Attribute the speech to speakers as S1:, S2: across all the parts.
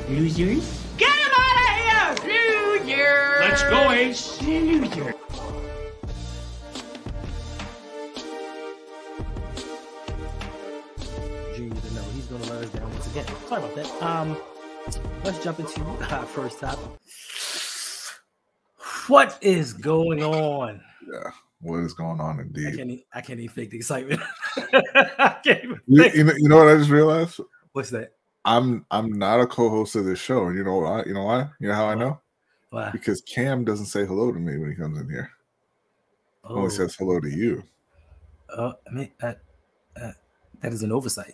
S1: Losers? Get him out of here! Loser! Let's go, Ace. Loser.
S2: Junior to know he's going to let us down once again. Sorry about that. Let's jump into our first topic. What is going on?
S3: Yeah, what is going on indeed?
S2: I can't even fake the excitement.
S3: You know what I just realized?
S2: What's that?
S3: I'm not a co-host of this show, and you know why? You know why? You know how I know?
S2: Why?
S3: Because Cam doesn't say hello to me when he comes in here. Only says hello to you.
S2: I mean, that is an oversight.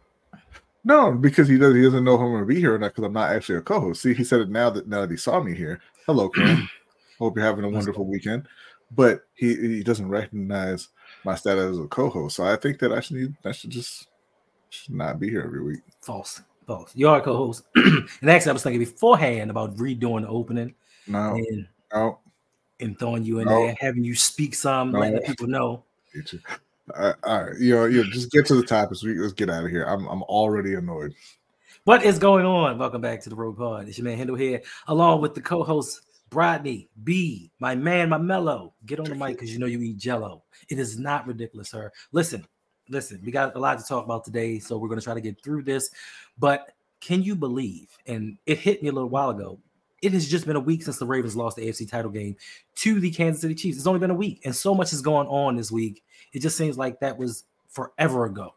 S3: No, because he doesn't know if I'm going to be here or not, because I'm not actually a co-host. See, he said it now that he saw me here. Hello, Cam. Hope you're having a wonderful weekend. But he doesn't recognize my status as a co-host. So I think that I should not be here every week.
S2: False. You are a co-host. And actually, I was thinking beforehand about redoing the opening. And throwing you in there, having you speak some, letting the people know.
S3: All right, just get to the topics. Let's get out of here. I'm already annoyed.
S2: What is going on? Welcome back to the Road Pod. It's your man Hendo here, along with the co-host Brodney B, my man, my mellow. Get on the mic because you know you eat Jello. It is not ridiculous, sir. Listen. We got a lot to talk about today, so we're going to try to get through this. But can you believe? And it hit me a little while ago. It has just been a week since the Ravens lost the AFC title game to the Kansas City Chiefs. It's only been a week, and so much has gone on this week. It just seems like that was forever ago.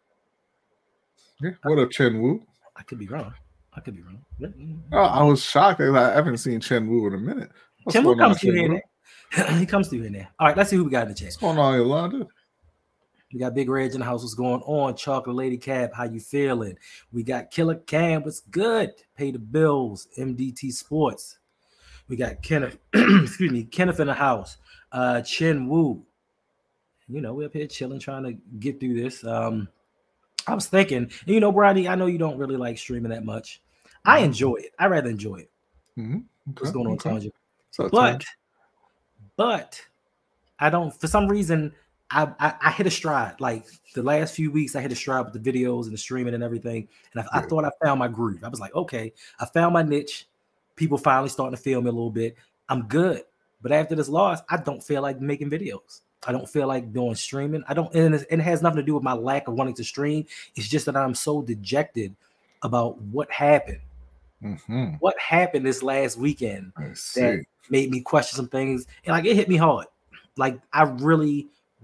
S3: Yeah, what up, Chen Wu?
S2: I could be wrong.
S3: Oh, I was shocked. I haven't seen Chen Wu in a minute.
S2: Chen Wu comes through here. He comes through in there. All right, let's see who we got in the chat.
S3: What's going on, Yolanda?
S2: We got Big Reg in the house. What's going on? Chocolate Lady Cap, how you feeling? We got Killer Cam. What's good? Pay the bills. MDT Sports. We got Kenneth. Kenneth in the house. Chen Wu. We're up here chilling, trying to get through this. I was thinking, and Brady, I know you don't really like streaming that much. I enjoy it. I rather enjoy it.
S3: Mm-hmm. Okay.
S2: What's going on, Tanja? But I don't. For some reason, I hit a stride. Like the last few weeks, I hit a stride with the videos and the streaming and everything. And I thought I found my groove. I was like, okay, I found my niche. People finally starting to feel me a little bit. I'm good. But after this loss, I don't feel like making videos. I don't feel like doing streaming. And it has nothing to do with my lack of wanting to stream. It's just that I'm so dejected about what happened.
S3: Mm-hmm.
S2: What happened this last weekend that made me question some things. And it hit me hard. I really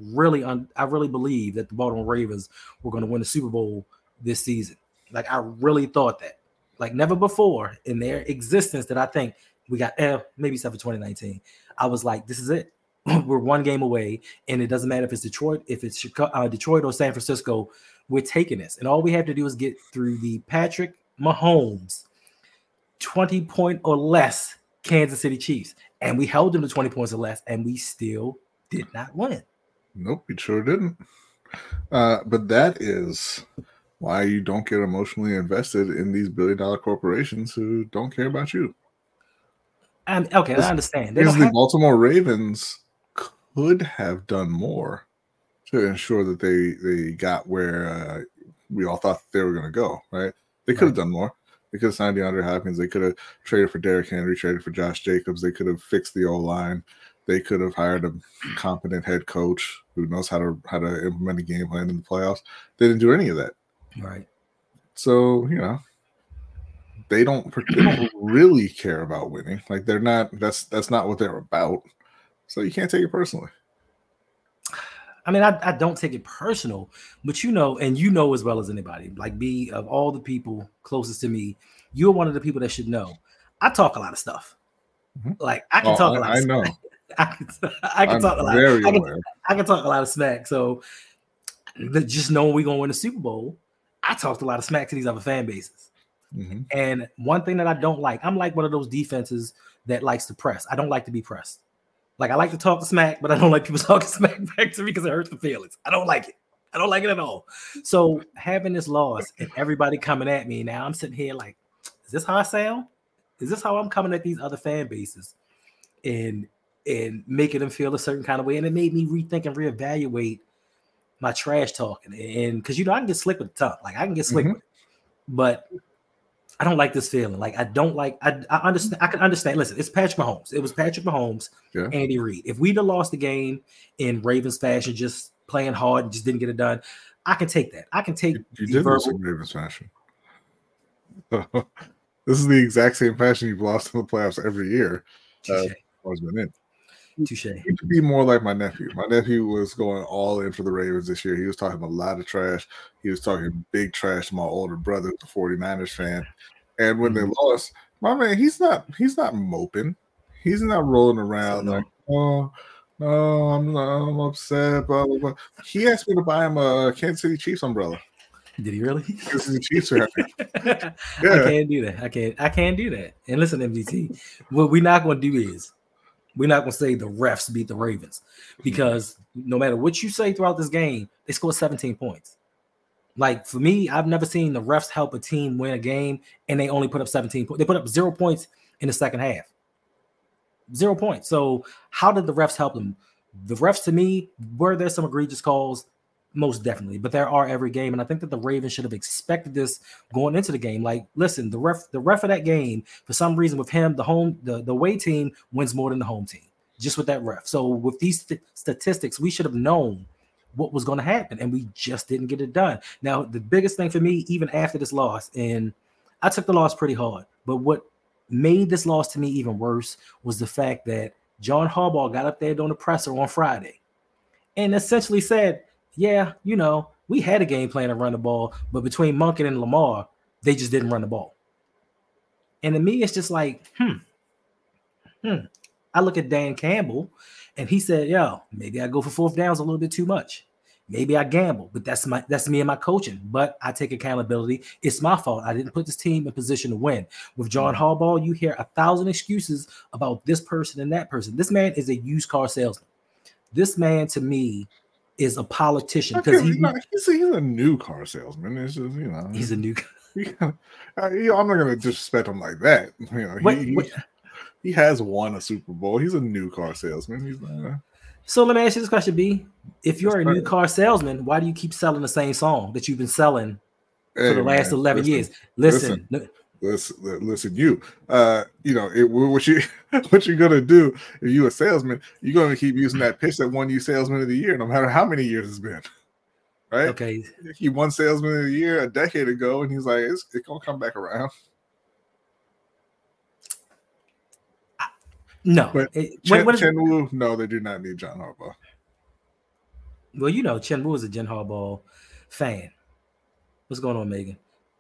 S2: believe that the Baltimore Ravens were going to win the Super Bowl this season. I really thought that. Never before in their existence did I think we got maybe except for 2019. I was like, this is it. We're one game away, and it doesn't matter if it's Detroit, if it's Detroit or San Francisco. We're taking this, and all we have to do is get through the Patrick Mahomes 20-point or less Kansas City Chiefs, and we held them to 20 points or less, and we still did not win.
S3: Nope, we sure didn't. But that is why you don't get emotionally invested in these billion-dollar corporations who don't care about you.
S2: And I understand.
S3: Because the Baltimore Ravens could have done more to ensure that they got where we all thought they were going to go, right? They could have done more. They could have signed DeAndre Hopkins. They could have traded for Derrick Henry, traded for Josh Jacobs. They could have fixed the O-line. They could have hired a competent head coach who knows how to implement a game plan in the playoffs. They didn't do any of that.
S2: Right.
S3: So, they don't really care about winning. They're not. That's not what they're about. So you can't take it personally.
S2: I mean, I don't take it personal, but and you know as well as anybody, B, of all the people closest to me, you're one of the people that should know. I talk a lot of stuff.
S3: Mm-hmm.
S2: I can talk a lot.
S3: I know.
S2: I can talk a lot. I can talk a lot of smack. So just knowing we're gonna win the Super Bowl, I talked a lot of smack to these other fan bases.
S3: Mm-hmm.
S2: And one thing that I don't like, I'm like one of those defenses that likes to press. I don't like to be pressed. I like to talk smack, but I don't like people talking smack back to me because it hurts my feelings. I don't like it. I don't like it at all. So having this loss and everybody coming at me now, I'm sitting here is this how I sound? Is this how I'm coming at these other fan bases and making them feel a certain kind of way? And it made me rethink and reevaluate my trash talking. And because I can get slick with the tongue. I can get slick with it. But I don't like this feeling. Like I don't like. I understand. I can understand. Listen, it's Patrick Mahomes. It was Patrick Mahomes, Andy Reid. If we'd have lost the game in Ravens fashion, just playing hard and just didn't get it done, I can take that. I can take.
S3: You did lose in Ravens fashion. This is the exact same fashion you've lost in the playoffs every year. Always been in.
S2: Touche.
S3: You need to be more like my nephew. My nephew was going all in for the Ravens this year. He was talking a lot of trash. He was talking big trash to my older brother, the 49ers fan. And when they lost, my man, he's not moping. He's not rolling around like, oh, no, I'm upset, blah, blah, blah. He asked me to buy him a Kansas City Chiefs umbrella.
S2: Did he really?
S3: Because the Chiefs are happy.
S2: I can't do that. I can't do that. And listen, MDT, what we're not going to do is we're not going to say the refs beat the Ravens, because no matter what you say throughout this game, they scored 17 points. Like, for me, I've never seen the refs help a team win a game and they only put up 17 points. They put up 0 points in the second half. 0 points. So how did the refs help them? The refs, to me, were there some egregious calls? Most definitely. But there are every game. And I think that the Ravens should have expected this going into the game. Like, listen, the ref of that game, for some reason with him, the away team wins more than the home team, just with that ref. So with these statistics, we should have known what was going to happen, and we just didn't get it done. Now, the biggest thing for me, even after this loss, and I took the loss pretty hard, but what made this loss to me even worse was the fact that John Harbaugh got up there during the presser on Friday and essentially said, yeah, we had a game plan to run the ball, but between Monken and Lamar, they just didn't run the ball. And to me, it's just like, I look at Dan Campbell, and he said, yo, maybe I go for fourth downs a little bit too much. Maybe I gamble, but that's me and my coaching. But I take accountability. It's my fault. I didn't put this team in position to win. With John Harbaugh, you hear 1,000 excuses about this person and that person. This man is a used car salesman. This man, to me, is a politician, because
S3: he's a new car salesman. It's just,
S2: he's a new.
S3: I'm not going to disrespect him like that. He has won a Super Bowl. He's a new car salesman. He's not.
S2: So let me ask you this question, B. If you're a new car salesman, why do you keep selling the same song that you've been selling for the last 11 years? Listen,
S3: you. What you're gonna do if you're a salesman? You're gonna keep using that pitch that won you Salesman of the Year, no matter how many years it's been. Right?
S2: Okay.
S3: He won Salesman of the Year a decade ago, and he's like, it's gonna come back around.
S2: No.
S3: But Chen Wu, no, they do not need John Harbaugh.
S2: Well, Chen Wu is a Jen Harbaugh fan. What's going on, Megan?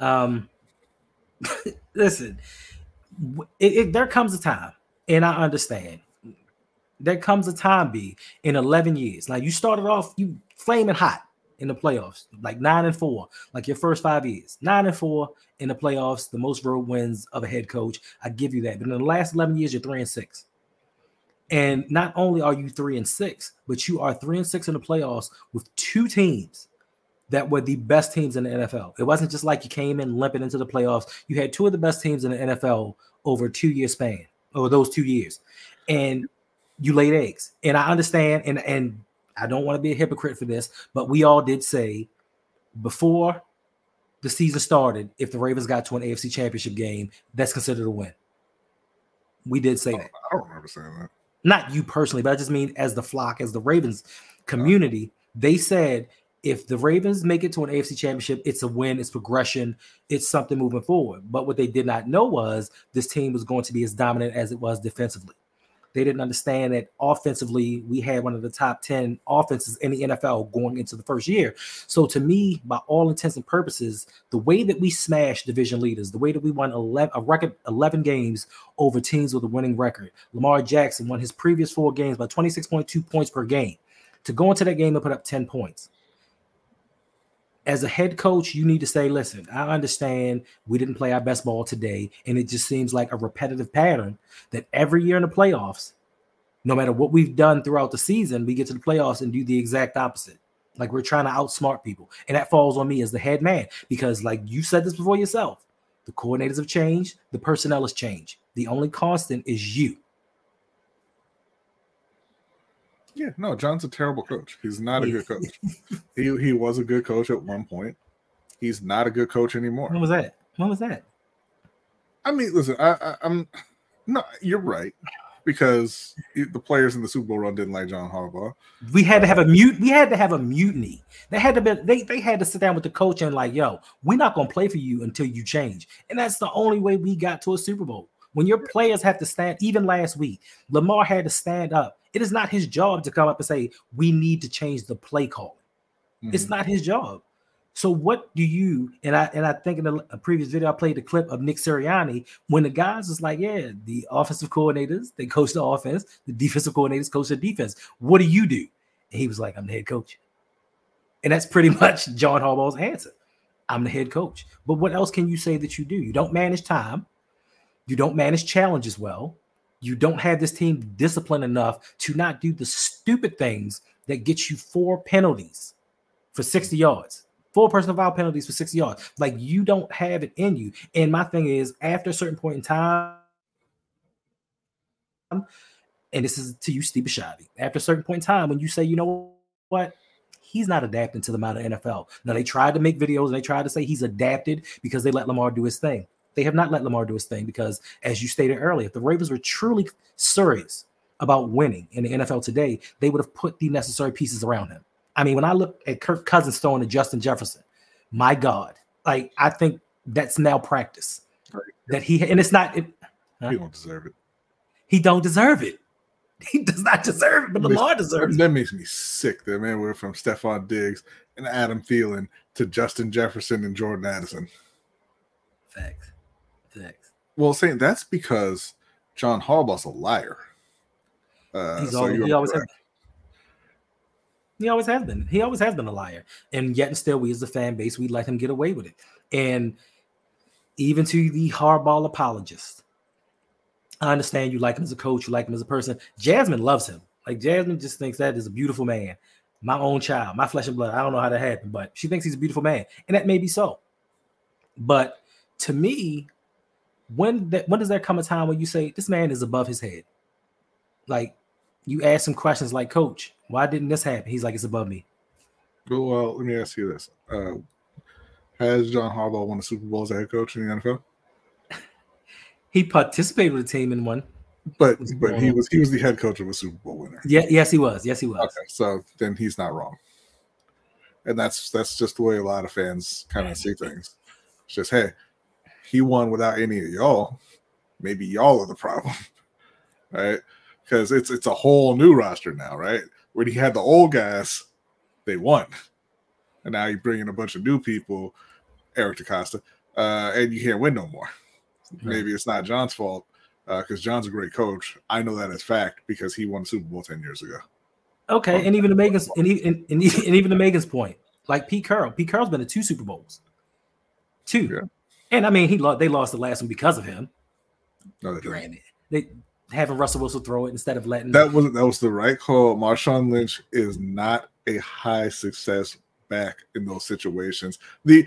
S2: Listen, there comes a time, and I understand. There comes a time, B, in 11 years. Like, you started off, you flaming hot in the playoffs, like 9-4, like your first 5 years. 9-4 in the playoffs, the most road wins of a head coach. I give you that. But in the last 11 years, you're 3-6. And not only are you 3-6, but you are 3-6 in the playoffs with two teams that were the best teams in the NFL. It wasn't just like you came in limping into the playoffs. You had two of the best teams in the NFL over a 2-year span, over those 2 years. And you laid eggs. And I understand, and I don't want to be a hypocrite for this, but we all did say before the season started, if the Ravens got to an AFC Championship game, that's considered a win. We did say that.
S3: I don't remember saying that.
S2: Not you personally, but I just mean as the flock, as the Ravens community, they said if the Ravens make it to an AFC Championship, it's a win, it's progression, it's something moving forward. But what they did not know was this team was going to be as dominant as it was defensively. They didn't understand that offensively, we had one of the top 10 offenses in the NFL going into the first year. So to me, by all intents and purposes, the way that we smashed division leaders, the way that we won a record 11 games over teams with a winning record. Lamar Jackson won his previous 4 games by 26.2 points per game. To go into that game and put up 10 points. As a head coach, you need to say, listen, I understand we didn't play our best ball today, and it just seems like a repetitive pattern that every year in the playoffs, no matter what we've done throughout the season, we get to the playoffs and do the exact opposite. Like, we're trying to outsmart people. And that falls on me as the head man because, like you said this before yourself, the coordinators have changed, the personnel has changed. The only constant is you.
S3: Yeah, no, John's a terrible coach. He's not a good coach. He was a good coach at one point. He's not a good coach anymore.
S2: When was that?
S3: I mean, listen, I'm no, you're right, because the players in the Super Bowl run didn't like John Harbaugh.
S2: We had to have a We had to have a mutiny. They had to be. They had to sit down with the coach and like, yo, we're not gonna play for you until you change. And that's the only way we got to a Super Bowl. When your players have to stand, even last week, Lamar had to stand up. It is not his job to come up and say, we need to change the play calling. Mm-hmm. It's not his job. So what do you, and I think in a previous video, I played the clip of Nick Sirianni when the guys was like, yeah, the offensive coordinators, they coach the offense, the defensive coordinators coach the defense. What do you do? And he was like, I'm the head coach. And that's pretty much John Harbaugh's answer. I'm the head coach. But what else can you say that you do? You don't manage time. You don't manage challenges well. You don't have this team disciplined enough to not do the stupid things that get you 4 penalties for 60 yards. 4 personal foul penalties for 60 yards. Like, you don't have it in you. And my thing is, after a certain point in time, and this is to you, Steve Bisciotti, after a certain point in time, when you say, you know what, he's not adapting to the modern NFL. Now, they tried to make videos and they tried to say he's adapted because they let Lamar do his thing. They have not let Lamar do his thing because, as you stated earlier, if the Ravens were truly serious about winning in the NFL today, they would have put the necessary pieces around him. I mean, when I look at Kirk Cousins throwing to Justin Jefferson, my God, like, I think that's malpractice. Right. That and it's not. He
S3: don't deserve it.
S2: He don't deserve it. He does not deserve it, but Lamar deserves it.
S3: That makes me sick. That man, we're from Stephon Diggs and Adam Thielen to Justin Jefferson and Jordan Addison.
S2: Facts.
S3: Well, saying that's because John Harbaugh's a liar.
S2: He always has been. He always has been a liar. And yet and still, we as a fan base, we let him get away with it. And even to the Harbaugh apologists, I understand you like him as a coach, you like him as a person. Jasmine loves him. Like, Jasmine just thinks that is a beautiful man. My own child, my flesh and blood. I don't know how that happened, but she thinks he's a beautiful man. And that may be so. But to me, when does there come a time when you say this man is above his head? Like, you ask him questions like, Coach, why didn't this happen? He's like, it's above me.
S3: Well, let me ask you this. Has John Harbaugh won a Super Bowl as a head coach in the NFL?
S2: He participated with a team in one.
S3: But he was the head coach of a Super Bowl winner.
S2: Yeah, yes, he was. Okay,
S3: so then he's not wrong. And that's just the way a lot of fans kind of see things. It's just, hey, he won without any of y'all. Maybe y'all are the problem, right? Because it's a whole new roster now, right? When he had the old guys, they won. And now you bring in a bunch of new people, Eric DeCosta, and you can't win no more. Maybe it's not John's fault because John's a great coach. I know that as fact because he won the Super Bowl 10 years ago.
S2: Okay, and even to Megan's point, like Pete Carroll. Pete Carroll's been to 2 Super Bowls. 2. Yeah. And I mean, they lost the last one because of him.
S3: No,
S2: granted, they having Russell Wilson throw it instead of letting
S3: that was the right call. Marshawn Lynch is not a high success back in those situations.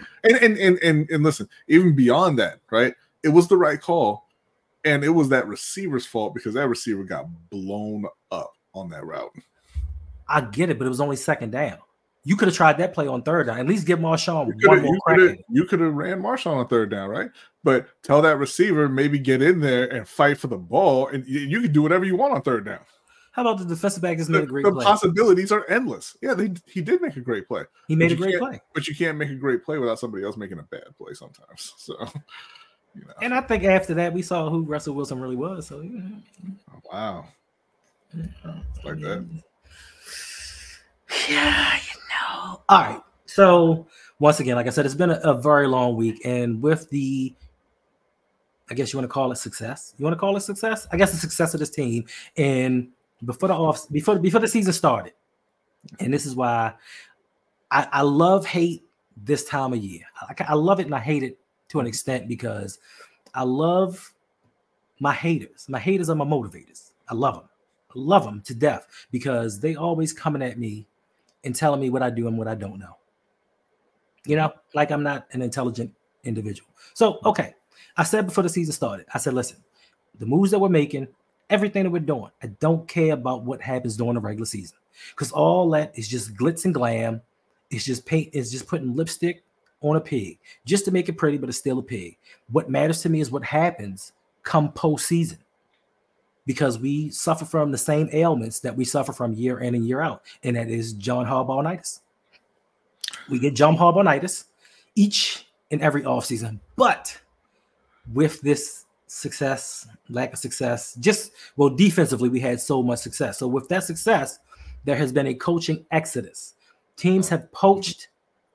S3: And listen, even beyond that, right? It was the right call, and it was that receiver's fault because that receiver got blown up on that route.
S2: I get it, but it was only second down. You could have tried that play on third down. At least give Marshawn one more crack.
S3: You could have ran Marshawn on third down, right? But tell that receiver maybe get in there and fight for the ball, and you can do whatever you want on third down.
S2: How about the defensive back just made a great play?
S3: The possibilities are endless. Yeah, he did make a great play.
S2: He made a great play.
S3: But you can't make a great play without somebody else making a bad play sometimes. So, you know.
S2: And I think after that, we saw who Russell Wilson really was. So,
S3: oh, wow. Like that.
S2: Yeah, All right. So once again, like I said, it's been a very long week, and with the, I guess you want to call it success. You want to call it success? I guess the success of this team. And before the season started, and this is why I love hate this time of year. I love it and I hate it to an extent because I love my haters. My haters are my motivators. I love them. I love them to death because they always coming at me and telling me what I do and what I don't know. You know, like I'm not an intelligent individual. So, okay. I said before the season started, I said, listen, the moves that we're making, everything that we're doing, I don't care about what happens during the regular season because all that is just glitz and glam. It's just paint. It's just putting lipstick on a pig just to make it pretty, but it's still a pig. What matters to me is what happens come postseason, because we suffer from the same ailments that we suffer from year in and year out, and that is John Harbaugh-itis. We get John Harbaugh-itis each and every offseason, but with this success, lack of success, defensively, we had so much success. So with that success, there has been a coaching exodus. Teams have poached.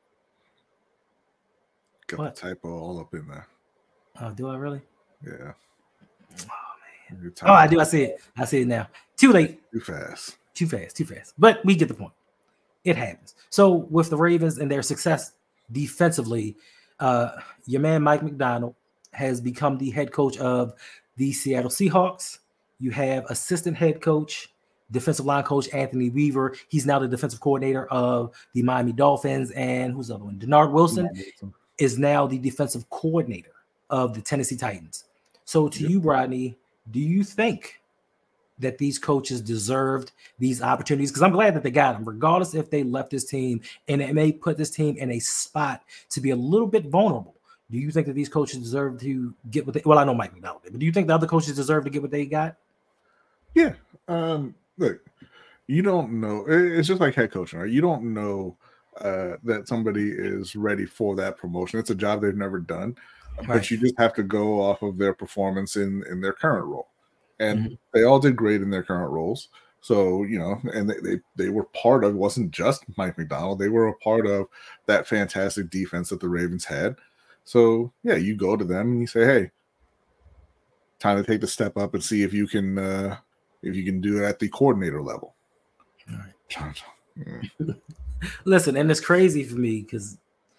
S3: Got the typo all up in there.
S2: Oh, do I really?
S3: Yeah.
S2: Oh, man. Oh, I do. I see it. I see it now. Too late.
S3: Too fast.
S2: Too fast. But we get the point. It happens. So with the Ravens and their success defensively, your man Mike Macdonald has become the head coach of the Seattle Seahawks. You have assistant head coach, defensive line coach Anthony Weaver. He's now the defensive coordinator of the Miami Dolphins. And who's the other one? Denard Wilson is now the defensive coordinator of the Tennessee Titans. So to you, Rodney, do you think that these coaches deserved these opportunities? Because I'm glad that they got them, regardless if they left this team, and it may put this team in a spot to be a little bit vulnerable. Do you think that these coaches deserve to get what they, well, I know Mike McDonald did, but do you think the other coaches deserve to get what they got?
S3: Yeah. Look, you don't know. It's just like head coaching, right? You don't know that somebody is ready for that promotion. It's a job they've never done, but you just have to go off of their performance in their current role. And they all did great in their current roles. So, you know, and they were part of, it wasn't just Mike Macdonald. They were a part of that fantastic defense that the Ravens had. So, yeah, you go to them and you say, hey, time to take the step up and see if you can do it at the coordinator level.
S2: All right. Listen, and it's crazy for me because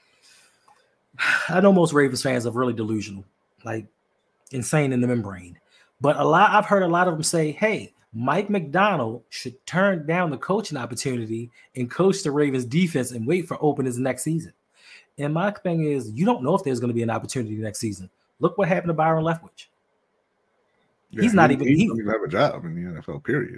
S2: I know most Ravens fans are really delusional, like insane in the membrane. But I've heard a lot of them say, hey, Mike Macdonald should turn down the coaching opportunity and coach the Ravens defense and wait for openings next season. And my thing is, you don't know if there's going to be an opportunity next season. Look what happened to Byron Leftwich.
S3: Yeah,
S2: he doesn't even
S3: have a job in the NFL, period.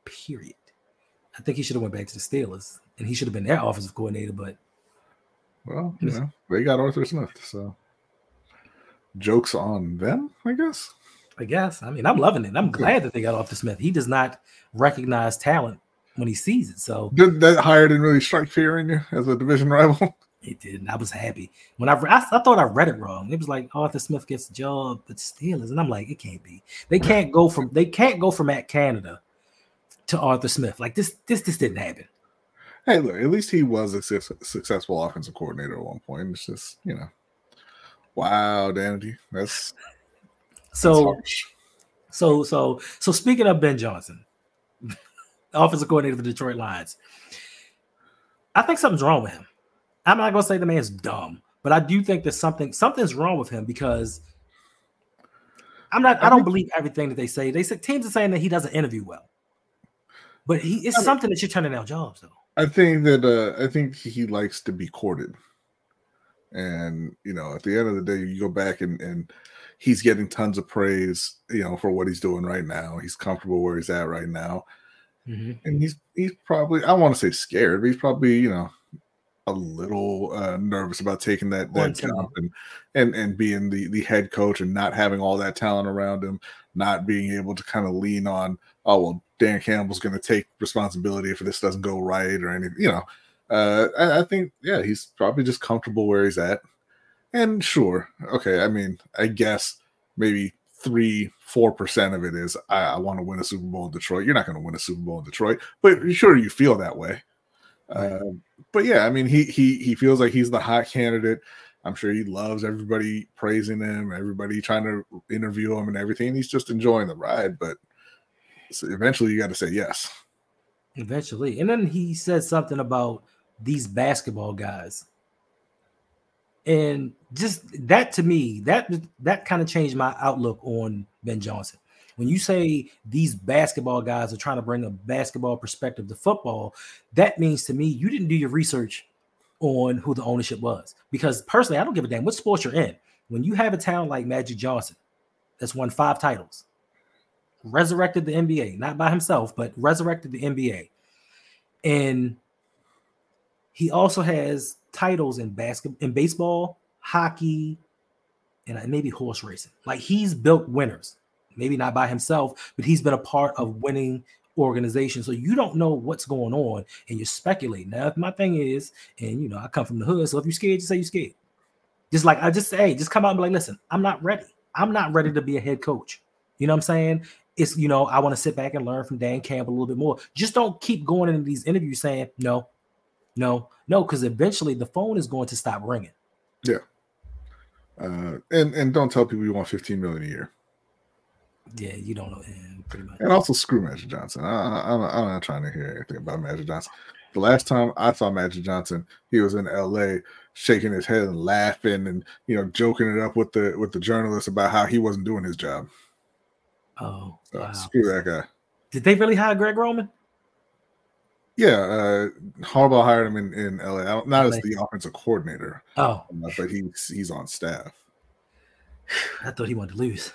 S2: I think he should have went back to the Steelers, and he should have been their offensive coordinator. But
S3: well, you know, they got Arthur Smith, so joke's on them, I guess.
S2: I mean, I'm loving it. I'm glad that they got Arthur Smith. He does not recognize talent when he sees it. So
S3: that hire didn't really strike fear in you as a division rival.
S2: It did, and I was happy when I thought I read it wrong. It was like Arthur Smith gets the job at Steelers, and I'm like, it can't be. They can't go from Matt Canada to Arthur Smith. Like this didn't happen.
S3: Hey, look, at least he was a successful offensive coordinator at one point. It's just, you know, wow, Danity. That's harsh.
S2: So speaking of Ben Johnson, offensive coordinator for the Detroit Lions, I think something's wrong with him. I'm not going to say the man's dumb, but I do think that something's wrong with him because I don't believe everything that they say. They say teams are saying that he doesn't interview well, but it's something that you're turning down jobs though.
S3: I think he likes to be courted, and you know, at the end of the day, you go back and he's getting tons of praise, you know, for what he's doing right now. He's comfortable where he's at right now, and he's probably, I want to say scared, but he's probably, you know, a little nervous about taking that jump and being the head coach and not having all that talent around him, not being able to kind of lean on, oh, well, Dan Campbell's going to take responsibility if this doesn't go right or anything, you know. I think, yeah, he's probably just comfortable where he's at. And sure, okay, I mean, I guess maybe 3-4% of it is I want to win a Super Bowl in Detroit. You're not going to win a Super Bowl in Detroit, but sure, you feel that way. But yeah, I mean, he feels like he's the hot candidate. I'm sure he loves everybody praising him, everybody trying to interview him and everything. He's just enjoying the ride, but eventually you got to say yes.
S2: Eventually. And then he said something about these basketball guys. And just that to me, that kind of changed my outlook on Ben Johnson. When you say these basketball guys are trying to bring a basketball perspective to football, that means to me you didn't do your research on who the ownership was. Because personally, I don't give a damn what sport you're in. When you have a talent like Magic Johnson that's won 5 titles, resurrected the NBA, not by himself, but resurrected the NBA. And he also has titles in baseball, hockey, and maybe horse racing. Like he's built winners, maybe not by himself, but he's been a part of winning organizations. So you don't know what's going on and you're speculating. Now, if my thing is, and I come from the hood, so if you're scared, just say you're scared. Just like I just say, just come out and be like, listen, I'm not ready. I'm not ready to be a head coach. You know what I'm saying? It's, I want to sit back and learn from Dan Campbell a little bit more. Just don't keep going into these interviews saying no, because eventually the phone is going to stop ringing.
S3: Yeah. And don't tell people you want $15 million a year.
S2: Yeah, you don't know him pretty much.
S3: And also screw Magic Johnson. I'm not trying to hear anything about Magic Johnson. The last time I saw Magic Johnson, he was in LA shaking his head and laughing and joking it up with the journalists about how he wasn't doing his job.
S2: Oh,
S3: so,
S2: wow.
S3: Screw that guy.
S2: Did they really hire Greg Roman?
S3: Yeah, Harbaugh hired him in LA, not as the offensive coordinator.
S2: Oh,
S3: but he's on staff.
S2: I thought he wanted to lose.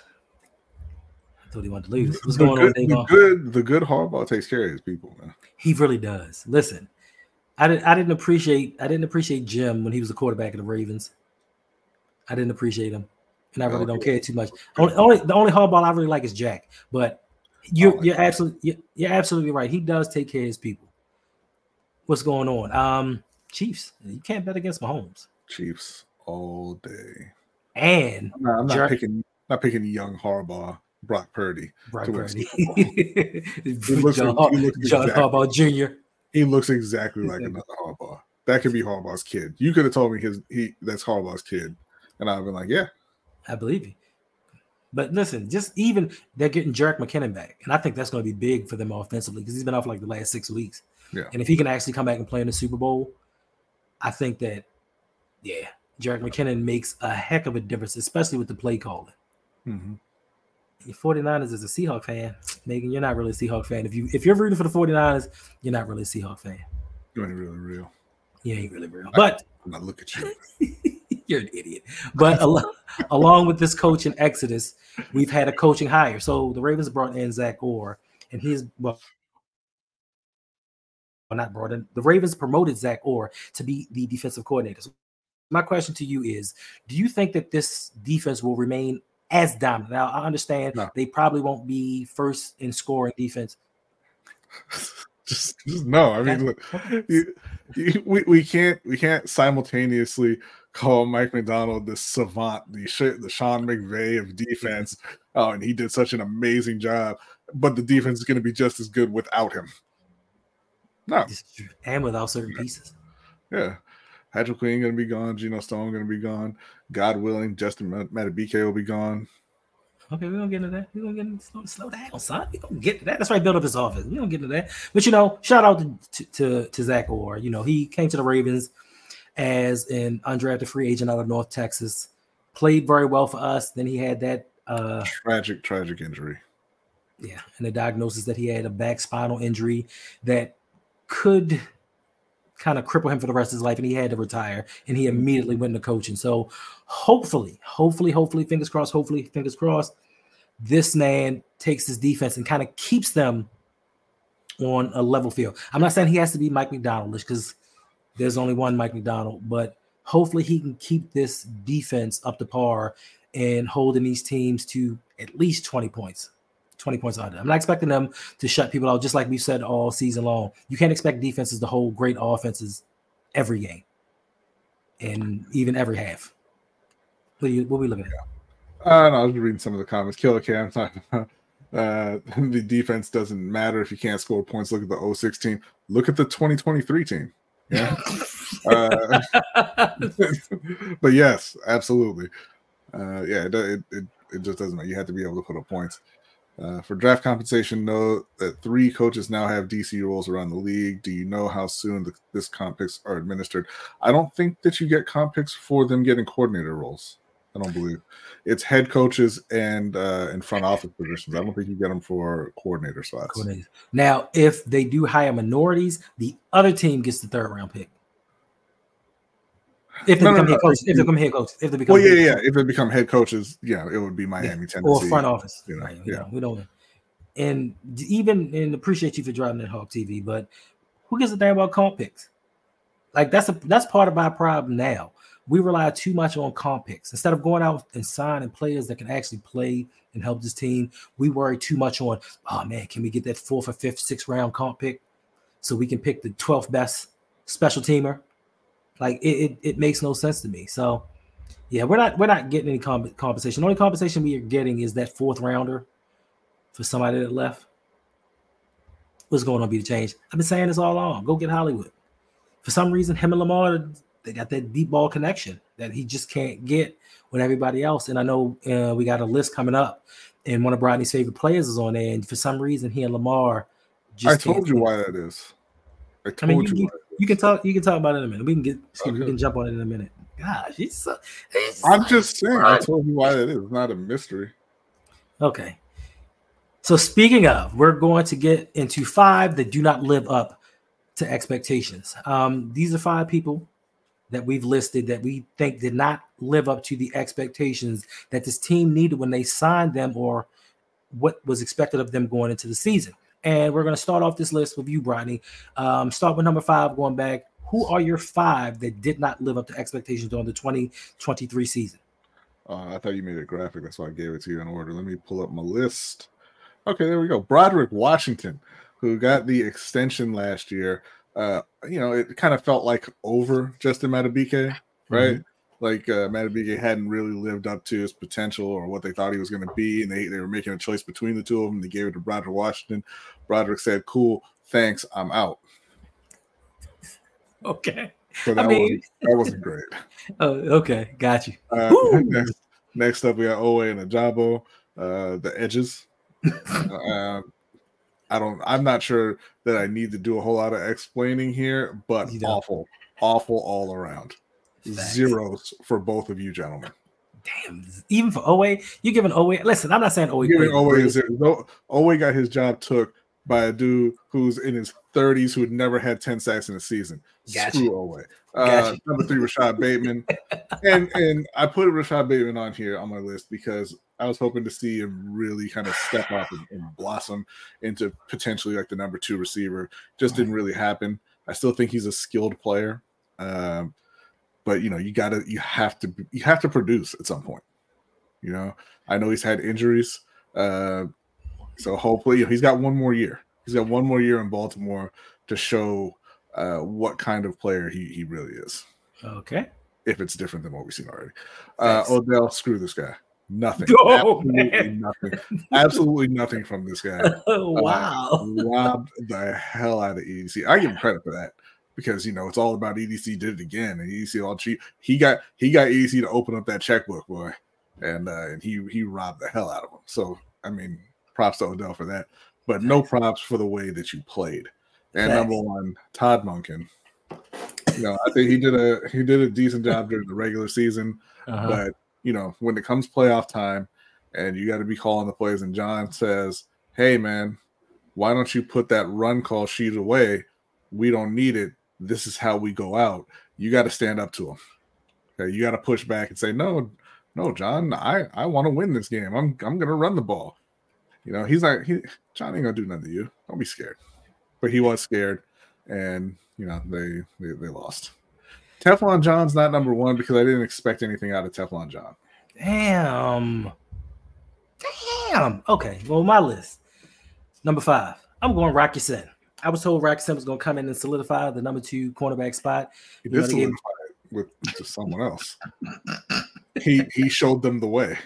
S2: What's going on?
S3: The good Harbaugh takes care of his people, man.
S2: He really does. Listen, I didn't appreciate Jim when he was the quarterback of the Ravens. I didn't appreciate him, and I really don't care too much. The only Harbaugh I really like is Jack. But you're absolutely right. He does take care of his people. What's going on? Chiefs. You can't bet against Mahomes.
S3: Chiefs all day.
S2: And
S3: I'm not picking young Harbaugh, Brock Purdy.
S2: John
S3: Harbaugh
S2: Jr.
S3: He looks exactly like another Harbaugh. That could be Harbaugh's kid. You could have told me that's Harbaugh's kid, and I've been like, yeah,
S2: I believe you. But listen, just even they're getting Jerick McKinnon back, and I think that's going to be big for them offensively because he's been off like the last 6 weeks.
S3: Yeah.
S2: And if he can actually come back and play in the Super Bowl, I think that, Jerick McKinnon makes a heck of a difference, especially with the play calling.
S3: Mm-hmm.
S2: Your 49ers as a Seahawk fan, Megan, you're not really a Seahawk fan. If you're rooting for the 49ers, you're not really a Seahawk fan.
S3: You ain't really real.
S2: You ain't really real. But
S3: I'm not look at you.
S2: You're an idiot. But along with this coaching exodus, we've had a coaching hire. So the Ravens brought in Zach Orr, and not brought in. The Ravens promoted Zach Orr to be the defensive coordinator. So my question to you is, do you think that this defense will remain as dominant? Now, I understand they probably won't be first in scoring defense.
S3: Just no. I mean, look, we can't simultaneously call Mike Macdonald the savant, the Sean McVay of defense. Oh, and he did such an amazing job, but the defense is going to be just as good without him. No,
S2: and without certain pieces.
S3: Yeah, Patrick Queen going to be gone. Geno Stone going to be gone. God willing, Justin Madubuike will be gone.
S2: Okay, we're gonna get into that. We're gonna get into slow down, son. We're gonna get to that. That's why I built up this office. We're gonna get into that. But shout out to Zach Orr. He came to the Ravens as an undrafted free agent out of North Texas, played very well for us. Then he had that
S3: tragic injury.
S2: Yeah, and the diagnosis that he had a back spinal injury that could kind of cripple him for the rest of his life, and he had to retire, and he immediately went into coaching. So hopefully, fingers crossed, this man takes his defense and kind of keeps them on a level field. I'm not saying he has to be Mike Macdonald-ish because there's only one Mike Macdonald, but hopefully he can keep this defense up to par and holding these teams to at least 20 points. 20 points under. I'm not expecting them to shut people out, just like we said all season long. You can't expect defenses to hold great offenses every game and even every half. What are we looking at?
S3: No, I was reading some of the comments. Killer Cam talking about the defense doesn't matter if you can't score points. Look at the 06 team. Look at the 2023 team. Yeah. But yes, absolutely. It just doesn't matter. You have to be able to put up points. For draft compensation, know that 3 coaches now have DC roles around the league. Do you know how soon this comp picks are administered? I don't think that you get comp picks for them getting coordinator roles. I don't believe it's head coaches and in front office positions. I don't think you get them for coordinator spots.
S2: Now, if they do hire minorities, the other team gets the 3rd round pick. If they become head coach, if they become head coach, if they become
S3: if they become head coaches, it would be Miami, Tennessee,
S2: or front office.
S3: Right,
S2: we don't. And appreciate you for driving that Hawk TV, but who gives a damn about comp picks? Like that's part of our problem now. We rely too much on comp picks. Instead of going out and signing players that can actually play and help this team, we worry too much on, oh man, can we get that 4th or 5th, 6th round comp pick so we can pick the 12th best special teamer? Like it makes no sense to me. So yeah, we're not getting any compensation. The only compensation we are getting is that 4th rounder for somebody that left. What's going on be the change? I've been saying this all along. Go get Hollywood. For some reason, him and Lamar, they got that deep ball connection that he just can't get with everybody else. And I know we got a list coming up, and one of Brodney's favorite players is on there. And for some reason, he and Lamar just.
S3: I told you why that is. I mean,
S2: you can talk. You can talk about it in a minute. We can jump on it in a minute. Gosh,
S3: I'm just saying. I told you why that is. It's not a mystery.
S2: Okay. So speaking of, we're going to get into 5 that do not live up to expectations. These are 5 people that we've listed that we think did not live up to the expectations that this team needed when they signed them or what was expected of them going into the season. And we're going to start off this list with you, Brodney. Start with number 5, going back. Who are your 5 that did not live up to expectations during the 2023 season?
S3: I thought you made a graphic. That's why I gave it to you in order. Let me pull up my list. Okay, there we go. Broderick Washington, who got the extension last year. It kind of felt like over Justin Madubuike, right? Mm-hmm. Like Madubuike hadn't really lived up to his potential or what they thought he was going to be, and they were making a choice between the two of them. They gave it to Broderick Washington. Broderick said, "Cool, thanks, I'm out."
S2: Okay.
S3: So that wasn't great.
S2: Oh, okay, got you.
S3: Next up, we got Owe and Ajabo, the edges. I'm not sure that I need to do a whole lot of explaining here, but awful all around. Facts. Zeros for both of you gentlemen.
S2: Damn, even for Owe, you giving Owe. Listen, I'm not saying Owe.
S3: Owe got his job took by a dude who's in his 30s who had never had 10 sacks in a season. Screw Owe. Number 3, Rashad Bateman. and I put Rashad Bateman on here on my list because I was hoping to see him really kind of step up and blossom into potentially like the number 2 receiver. Just didn't really happen. I still think he's a skilled player. But you have to produce at some point. I know he's had injuries. So hopefully he's got one more year. He's got one more year in Baltimore to show what kind of player he really is.
S2: Okay.
S3: If it's different than what we've seen already. Odell, screw this guy. Nothing. Absolutely nothing from this guy.
S2: Wow.
S3: Robbed the hell out of EDC. I give him credit for that because it's all about EDC did it again and EDC all cheap. He got EDC to open up that checkbook, boy, and he robbed the hell out of him. So I mean, props to Odell for that, but no props for the way that you played. And number 1, Todd Monken. I think he did a decent job during the regular season, but when it comes playoff time and you got to be calling the plays and John says, "Hey man, why don't you put that run call sheet away? We don't need it. This is how we go out." You got to stand up to him. Okay, you got to push back and say, "No, John, I want to win this game. I'm going to run the ball." He's like, John ain't going to do nothing to you. Don't be scared. But he was scared, and they lost. Teflon John's not number 1 because I didn't expect anything out of Teflon John.
S2: Damn. Okay, well, my list. Number 5, I'm going Rocky Sin. I was told Rocky Sin was going to come in and solidify the number 2 cornerback spot.
S3: He did solidify it with someone else. He showed them the way.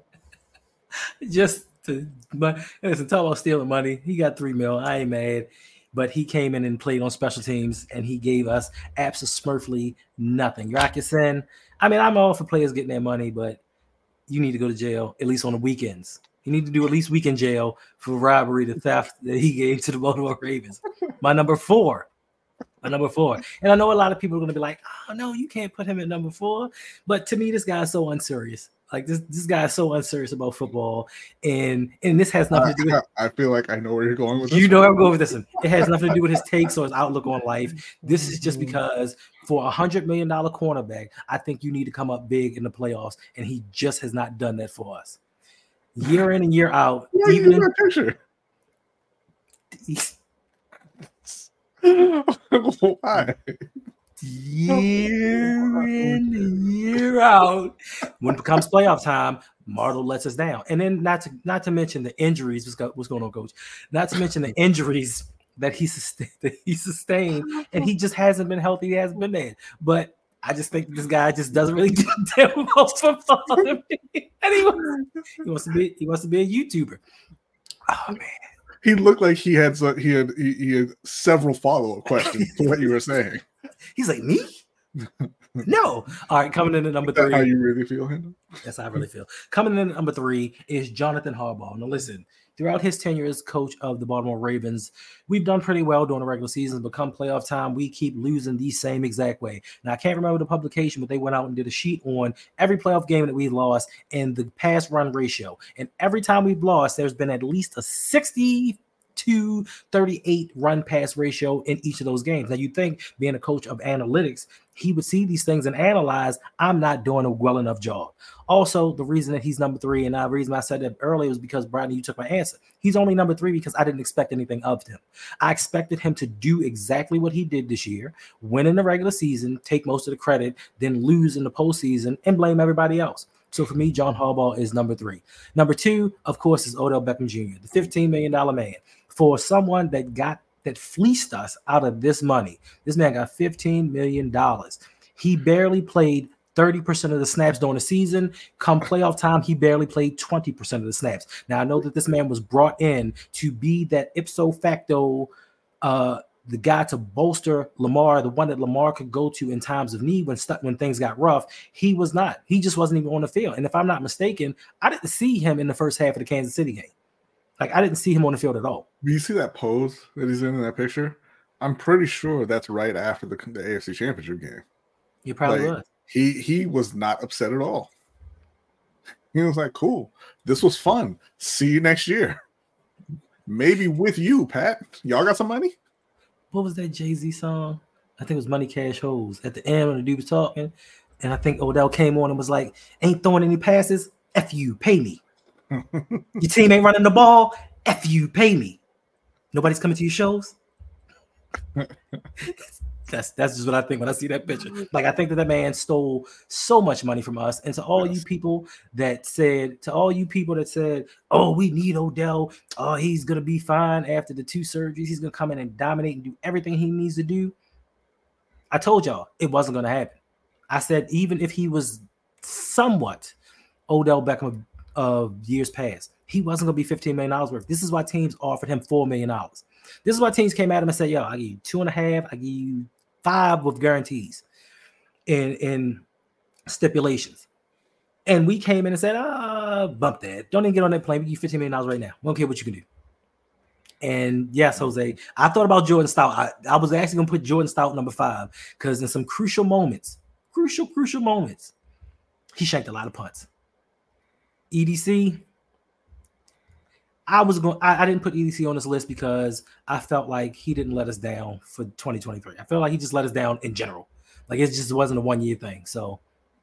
S2: Listen, talk about stealing money. He got $3 million. I ain't mad. But he came in and played on special teams, and he gave us absolutely nothing. Rocky Sin, I mean, I'm all for players getting their money, but you need to go to jail, at least on the weekends. You need to do at least weekend jail for robbery, the theft that he gave to the Baltimore Ravens. My number 4. And I know a lot of people are going to be like, "Oh, no, you can't put him at number 4." But to me, this guy is so unserious. Like this guy is so unserious about football, and this has nothing to do with.
S3: I feel like I know where you're going with this.
S2: I'm going with this one. It has nothing to do with his takes or his outlook on life. This is just because for $100 million cornerback, I think you need to come up big in the playoffs, and he just has not done that for us. Year in and year out, even in
S3: picture. Why?
S2: year in, year out. When it becomes playoff time, Marlo lets us down. And then not to mention the injuries. What's going on, Coach? Not to mention the injuries that he sustained, and he just hasn't been healthy. He hasn't been there. But I just think this guy just doesn't really get damn about football. And he wants to be a YouTuber. Oh man.
S3: He looked like he had several follow-up questions to what you were saying.
S2: He's like, me? No. All right, coming in at number 3.
S3: How you really feel, Hendon?
S2: That's how I really feel. Coming in at number 3 is Jonathan Harbaugh. Now listen, throughout his tenure as coach of the Baltimore Ravens, we've done pretty well during the regular season, but come playoff time, we keep losing the same exact way. Now, I can't remember the publication, but they went out and did a sheet on every playoff game that we've lost and the pass run ratio. And every time we've lost, there's been at least a 60-38 run pass ratio in each of those games. Now, you'd think, being a coach of analytics, he would see these things and analyze, I'm not doing a well enough job. Also, the reason that he's number 3, and the reason I said that earlier was because, Brian, you took my answer. He's only number 3 because I didn't expect anything of him. I expected him to do exactly what he did this year, win in the regular season, take most of the credit, then lose in the postseason, and blame everybody else. So for me, John Harbaugh is number 3. Number 2, of course, is Odell Beckham Jr., the $15 million man. For someone that fleeced us out of this money, this man got $15 million. He barely played 30% of the snaps during the season. Come playoff time, he barely played 20% of the snaps. Now, I know that this man was brought in to be that ipso facto, the guy to bolster Lamar, the one that Lamar could go to in times of need when things got rough. He was not. He just wasn't even on the field. And if I'm not mistaken, I didn't see him in the first half of the Kansas City game. Like, I didn't see him on the field at all.
S3: Do you see that pose that he's in that picture? I'm pretty sure that's right after the AFC Championship game.
S2: He probably was.
S3: He was not upset at all. He was like, cool, this was fun. See you next year. Maybe with you, Pat. Y'all got some money?
S2: What was that Jay-Z song? I think it was Money Cash Hoes. At the end when the dude was talking, and I think Odell came on and was like, ain't throwing any passes, F you, pay me. Your team ain't running the ball, F you, pay me. Nobody's coming to your shows. That's just what I think when I see that picture. Like, I think that man stole so much money from us. And to all you people that said, oh, we need Odell. Oh, he's going to be fine after the 2 surgeries. He's going to come in and dominate and do everything he needs to do. I told y'all it wasn't going to happen. I said, even if he was somewhat Odell Beckham of years past, he wasn't going to be $15 million worth. This is why teams offered him $4 million. This is why teams came at him and said, yo, I give you 2.5, I give you 5 with guarantees in stipulations. And we came in and said, bump that. Don't even get on that plane. We give you $15 million right now. We don't care what you can do. And yes, Jose, I thought about Jordan Stout. I was actually going to put Jordan Stout number 5 because in some crucial moments, he shanked a lot of punts. EDC, I didn't put EDC on this list because I felt like he didn't let us down for 2023. I felt like he just let us down in general. Like, it just wasn't a 1-year thing. So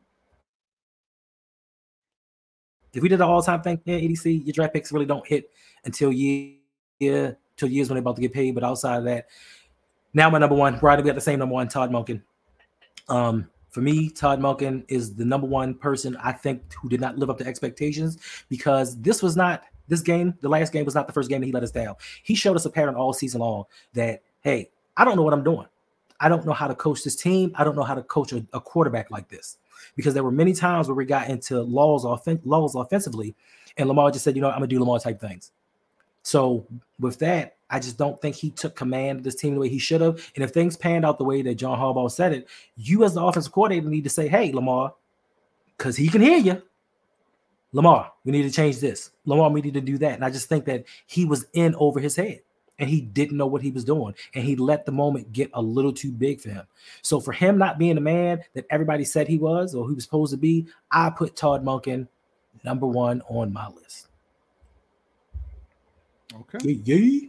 S2: if we did an all-time thing, yeah, EDC, your draft picks really don't hit until years when they're about to get paid. But outside of that, now my number 1, Brian, we got the same number 1, Todd Monken. For me, Todd Monken is the number 1 person I think who did not live up to expectations because the last game was not the first game that he let us down. He showed us a pattern all season long that, hey, I don't know what I'm doing. I don't know how to coach this team. I don't know how to coach a quarterback like this because there were many times where we got into lulls offensively and Lamar just said, I'm going to do Lamar type things. So with that, I just don't think he took command of this team the way he should have. And if things panned out the way that John Harbaugh said it, you as the offensive coordinator need to say, hey, Lamar, because he can hear you. Lamar, we need to change this. Lamar, we need to do that. And I just think that he was in over his head and he didn't know what he was doing. And he let the moment get a little too big for him. So for him not being the man that everybody said he was or he was supposed to be, I put Todd Monken number 1 on my list.
S3: Okay.
S2: Yeah.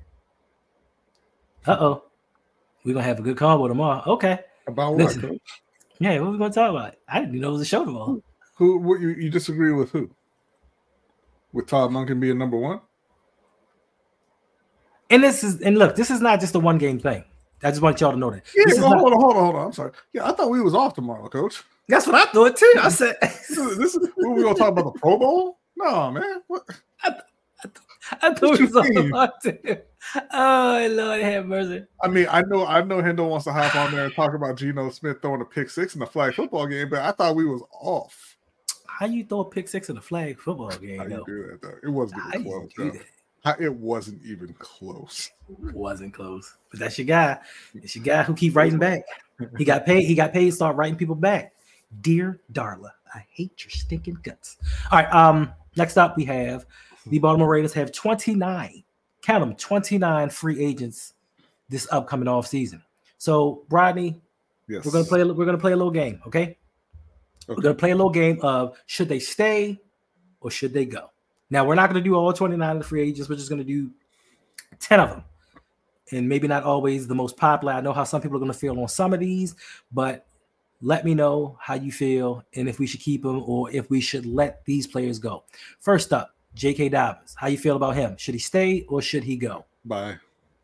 S2: Uh-oh. We're going to have a good combo tomorrow. Okay.
S3: About what, Coach?
S2: Yeah, what are we going to talk about? I didn't even know it was a show tomorrow.
S3: What you disagree with who? With Todd Monken being number 1?
S2: And this is not just a 1-game thing. I just want y'all to know that.
S3: Yeah, hold on. I'm sorry. Yeah, I thought we was off tomorrow, Coach.
S2: That's what I thought too. I said,
S3: this is what we gonna talk about the Pro Bowl? No, man. What?
S2: I thought it was all about too. Oh Lord, have mercy.
S3: I mean, I know Hendo wants to hop on there and talk about Geno Smith throwing a pick six in the flag football game, but I thought we was off.
S2: How you throw a pick six in a flag football game?
S3: How you do that though? It wasn't even close. It wasn't even close.
S2: It wasn't close. But that's your guy. It's your guy who keep writing back. He got paid. He got paid to start writing people back. Dear Darla, I hate your stinking guts. All right. Next up, we have the Baltimore Ravens have 29. Count them, 29 free agents this upcoming off season. So, Rodney,
S3: yes,
S2: we're gonna play a little game. Okay. We're gonna play a little game of should they stay or should they go. Now, we're not going to do all 29 of the free agents. We're just going to do 10 of them. And maybe not always the most popular. I know how some people are going to feel on some of these, but let me know how you feel and if we should keep them or if we should let these players go. First up, J.K. Dobbins. How you feel about him? Should he stay or should he go?
S3: Bye.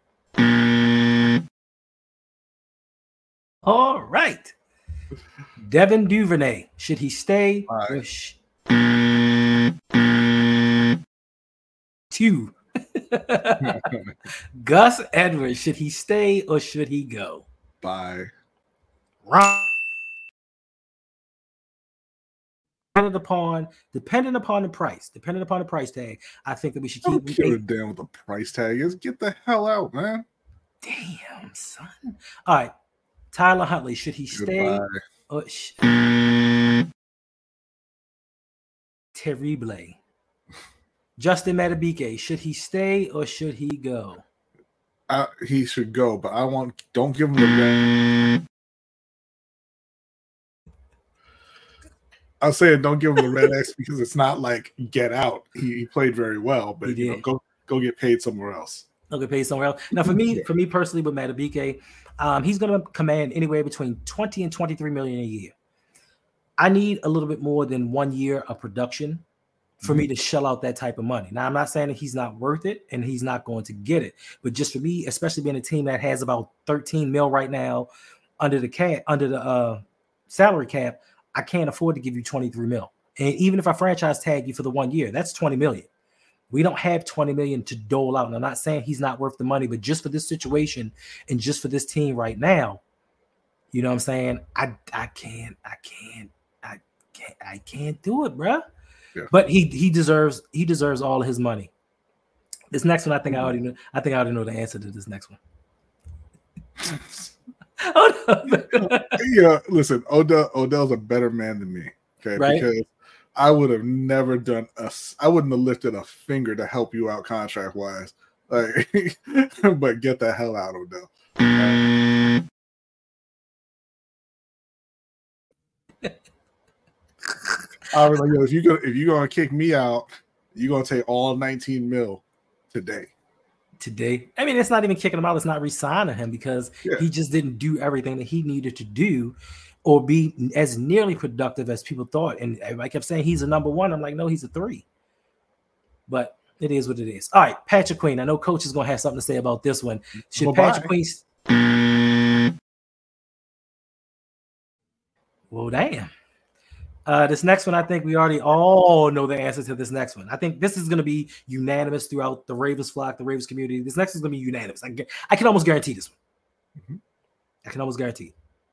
S2: All right. Devin Duvernay. Should he stay or two? Gus Edwards. Should he stay or should he go?
S3: Bye.
S2: Depending upon the price tag, I think that we should keep.
S3: Don't give a damn what the price tag is. Get the hell out, man.
S2: Damn, son. All right, Tyler Huntley. Should he stay? Or Terrible. Justin Madubuike. Should he stay or should he go?
S3: He should go, but don't give him the red. I'll say it. Don't give him the red X because it's not like get out. He played very well, but go get paid somewhere else.
S2: Go get paid somewhere else. Now, for me personally, with Madubuike, he's going to command anywhere between 20 and 23 million a year. I need a little bit more than 1 year of production for me to shell out that type of money. Now, I'm not saying that he's not worth it and he's not going to get it, but just for me, especially being a team that has about 13 mil right now under the salary cap, I can't afford to give you 23 mil. And even if I franchise tag you for the 1 year, that's 20 million. We don't have 20 million to dole out. And I'm not saying he's not worth the money, but just for this situation and just for this team right now, you know what I'm saying? I can't do it, bro. Yeah. But he deserves all of his money. This next one, I think I already know the answer to this next one.
S3: Yeah, listen, Odell's a better man than me. Okay, right? Because I would have never I wouldn't have lifted a finger to help you out contract wise. Like, but get the hell out, Odell. I was like, yo, if you're gonna kick me out, you're gonna take all 19 mil today.
S2: I mean, it's not even kicking him out. It's not re-signing him because he just didn't do everything that he needed to do or be as nearly productive as people thought. And I kept saying he's a number one. I'm like, no, he's a 3. But it is what it is. All right, Patrick Queen. I know Coach is going to have something to say about this one. Should Patrick Queen... Well, damn. This next one, I think we already all know the answer to this next one. I think this is going to be unanimous throughout the Ravens flock, the Ravens community. This next is going to be unanimous. I can almost guarantee this one. Mm-hmm. I can almost guarantee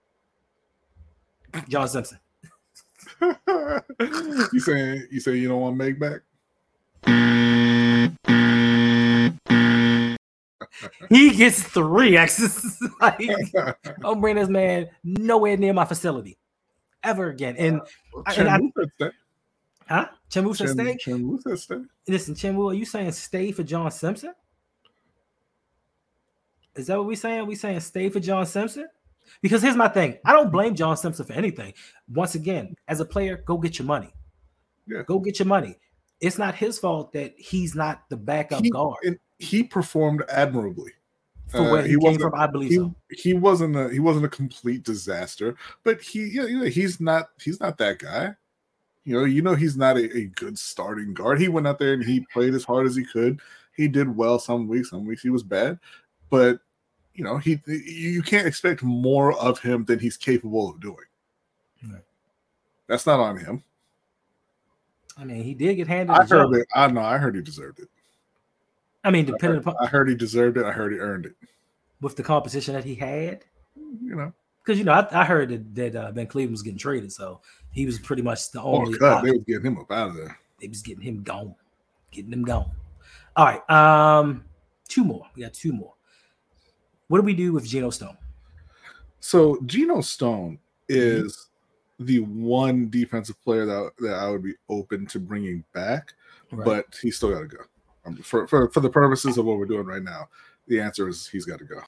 S2: it. John Simpson.
S3: You say you don't want to make back?
S2: He gets 3 X's. Like, don't bring this man nowhere near my facility ever again. And Chenwu said stay?
S3: Chenwu said stay.
S2: Listen, Chenwu, are you saying stay for John Simpson? Is that what we're saying? We saying stay for John Simpson? Because here's my thing. I don't blame John Simpson for anything. Once again, as a player, go get your money.
S3: Yeah.
S2: Go get your money. It's not his fault that he's not the backup guard.
S3: He performed admirably.
S2: For where he came from, I believe so.
S3: He wasn't a complete disaster, but he's not that guy. You know he's not a good starting guard. He went out there and he played as hard as he could. He did well some weeks he was bad, but you can't expect more of him than he's capable of doing.
S2: Right.
S3: That's not on him.
S2: I mean, he did get handed.
S3: I heard it. I know. I heard he deserved it.
S2: I mean, depending upon.
S3: I heard he deserved it. I heard he earned it
S2: with the competition that he had.
S3: Because
S2: I heard that Ben Cleveland was getting traded, so he was pretty much the only.
S3: They was getting him up out of there.
S2: They was getting him gone. All right, 2 more. We got 2 more. What do we do with Geno Stone?
S3: So Geno Stone is the one defensive player that I would be open to bringing back, but he's still got to go. For the purposes of what we're doing right now, the answer is he's got to go.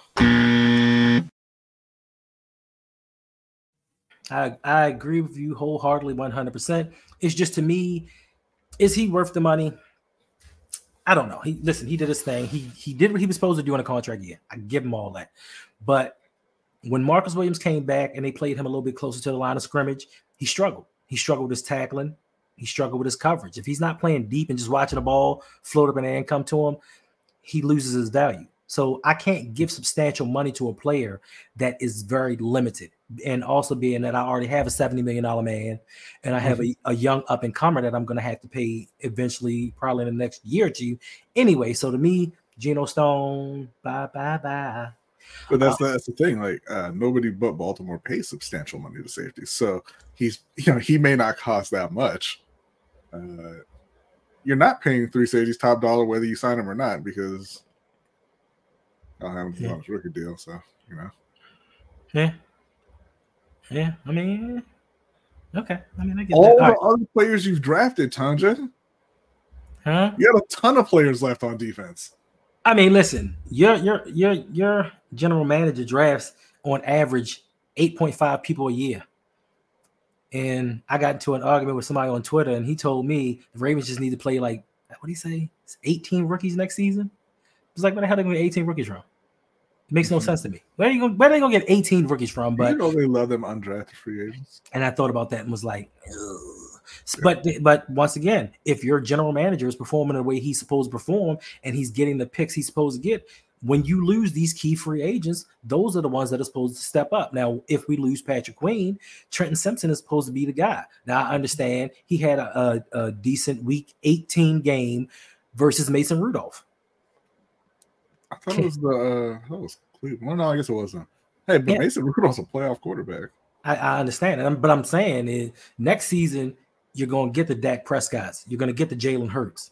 S2: I agree with you wholeheartedly, 100%. It's just, to me, is he worth the money? I don't know. He did his thing. He did what he was supposed to do in a contract year. I give him all that. But when Marcus Williams came back and they played him a little bit closer to the line of scrimmage, he struggled. He struggled with his tackling. He struggled with his coverage. If he's not playing deep and just watching the ball float up in the air and come to him, he loses his value. So I can't give substantial money to a player that is very limited. And also being that I already have a $70 million man and I have a young up-and-comer that I'm going to have to pay eventually, probably in the next year or two. Anyway, so to me, Geno Stone, bye.
S3: But that's the thing. Like nobody but Baltimore pays substantial money to safety. So he may not cost that much. You're not paying 3 safeties top dollar whether you sign him or not, because I don't have him on his rookie deal. So
S2: Yeah. I mean, okay. I mean, I get
S3: all
S2: that.
S3: the other players you've drafted, Tanja.
S2: Huh?
S3: You have a ton of players left on defense.
S2: I mean, listen, your general manager drafts on average 8.5 people a year. And I got into an argument with somebody on Twitter, and he told me the Ravens just need to play like, what did he say? 18 rookies next season? It's like, where the hell are they going to get 18 rookies from? It makes no sense to me. Where are they going to get 18 rookies from? But
S3: they love them undrafted free agents.
S2: And I thought about that and was like, ugh. But once again, if your general manager is performing the way he's supposed to perform and he's getting the picks he's supposed to get, when you lose these key free agents, those are the ones that are supposed to step up. Now, if we lose Patrick Queen, Trenton Simpson is supposed to be the guy. Now, I understand he had a decent week 18 game versus Mason Rudolph.
S3: I thought it was that was Cleveland. Well, no, I guess it wasn't. Hey, but Mason Rudolph's a playoff quarterback.
S2: I understand it, but I'm saying is next season you're going to get the Dak Prescotts. You're going to get the Jalen Hurts.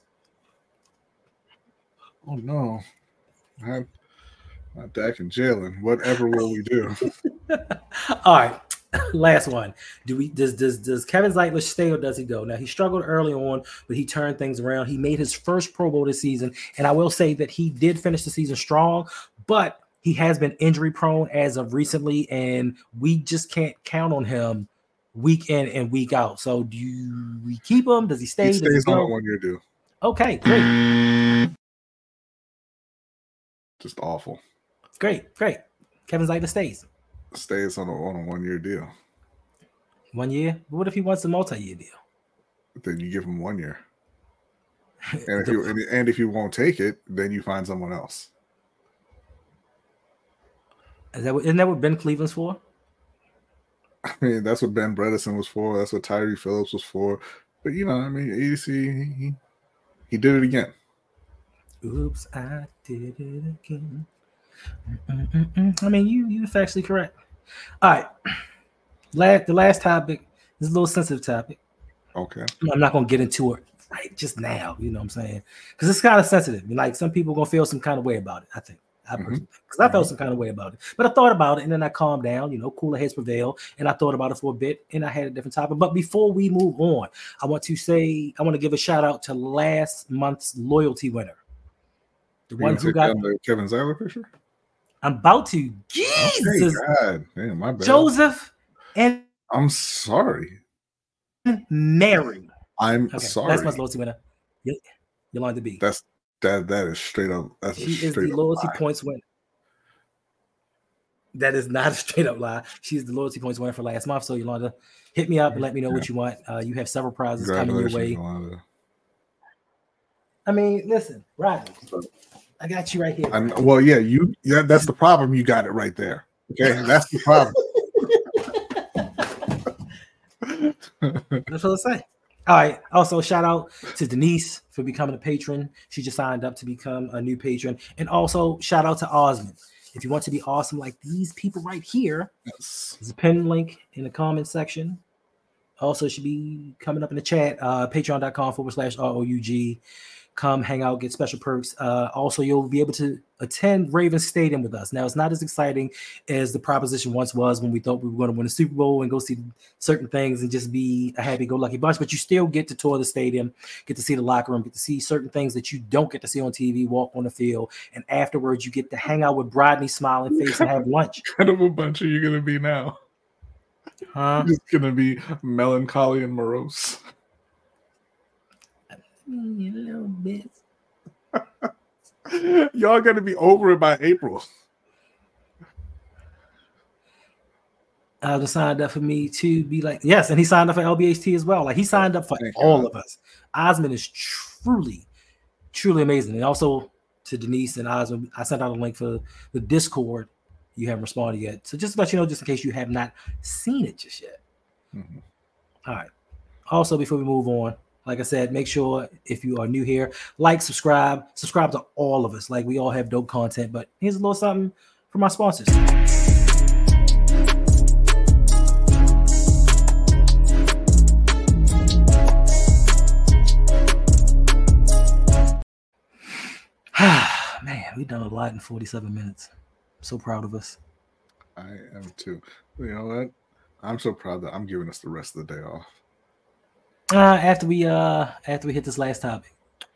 S3: Oh no, not Dak and Jalen. Whatever will we do?
S2: All right, last one. Does Kevin Zeitler stay or does he go? Now he struggled early on, but he turned things around. He made his first Pro Bowl this season, and I will say that he did finish the season strong, but he has been injury prone as of recently, and we just can't count on him week in and week out. So do we keep him? Does he stay?
S3: He stays on a 1-year deal.
S2: Okay, great.
S3: Just awful.
S2: Great. Kevin Zeitler stays.
S3: Stays on a 1-year deal.
S2: 1 year? What if he wants a multi-year deal?
S3: Then you give him 1 year. And if you won't take it, then you find someone else.
S2: Isn't that what Ben Cleveland's for?
S3: I mean, that's what Ben Bredesen was for. That's what Tyree Phillips was for. But ADC, he did it again.
S2: Oops, I did it again. I mean, you're factually correct. All right. The last topic is a little sensitive topic.
S3: Okay.
S2: I'm not going to get into it right just now. You know what I'm saying? Because it's kind of sensitive. Like some people are going to feel some kind of way about it, I think. Because I felt some kind of way about it. But I thought about it, and then I calmed down. Cooler heads prevail. And I thought about it for a bit, and I had a different topic. But before we move on, I want to give a shout out to last month's loyalty winner. The one who got
S3: the Kevin Zeitler picture.
S2: I'm about to. Jesus,
S3: God, damn, my bad.
S2: Joseph and
S3: I'm sorry.
S2: Mary.
S3: I'm sorry.
S2: Last month's loyalty winner. Yolanda B.
S3: That is straight up.
S2: She is the loyalty points winner. That is not a straight up lie. She's the loyalty points winner for last month. So Yolanda, hit me up and let me know what you want. You have several prizes coming your way.
S3: Yolanda.
S2: I mean, listen, Rodney. I got you right here.
S3: Well, yeah, that's the problem. You got it right there. Okay, that's the problem.
S2: That's what I say. All right. Also, shout out to Denise for becoming a patron. She just signed up to become a new patron. And also, shout out to Osmond. If you want to be awesome like these people right here, there's a pin link in the comment section. Also, should be coming up in the chat. Patreon.com/ROUG. Come hang out, get special perks. Also, you'll be able to attend Ravens Stadium with us. Now, it's not as exciting as the proposition once was when we thought we were going to win a Super Bowl and go see certain things and just be a happy-go-lucky bunch. But you still get to tour the stadium, get to see the locker room, get to see certain things that you don't get to see on TV, walk on the field. And afterwards, you get to hang out with Brodney's smiling face and have lunch.
S3: What kind of a bunch are you going to be now?
S2: Huh?
S3: It's going to be melancholy and morose.
S2: A little bit.
S3: Y'all got to be over it by April.
S2: Signed up for me to be like, yes, and he signed up for LBHT as well. Like he signed up for all of us. Osmond is truly, truly amazing. And also to Denise and Osmond, I sent out a link for the Discord. You haven't responded yet. So just to let you know, just in case you have not seen it just yet. Mm-hmm. All right. Also, before we move on, like I said, make sure if you are new here, like, subscribe to all of us. Like we all have dope content, but here's a little something from our sponsors. Man, we've done a lot in 47 minutes. I'm so proud of us.
S3: I am too. You know what? I'm so proud that I'm giving us the rest of the day off.
S2: After we hit this last topic,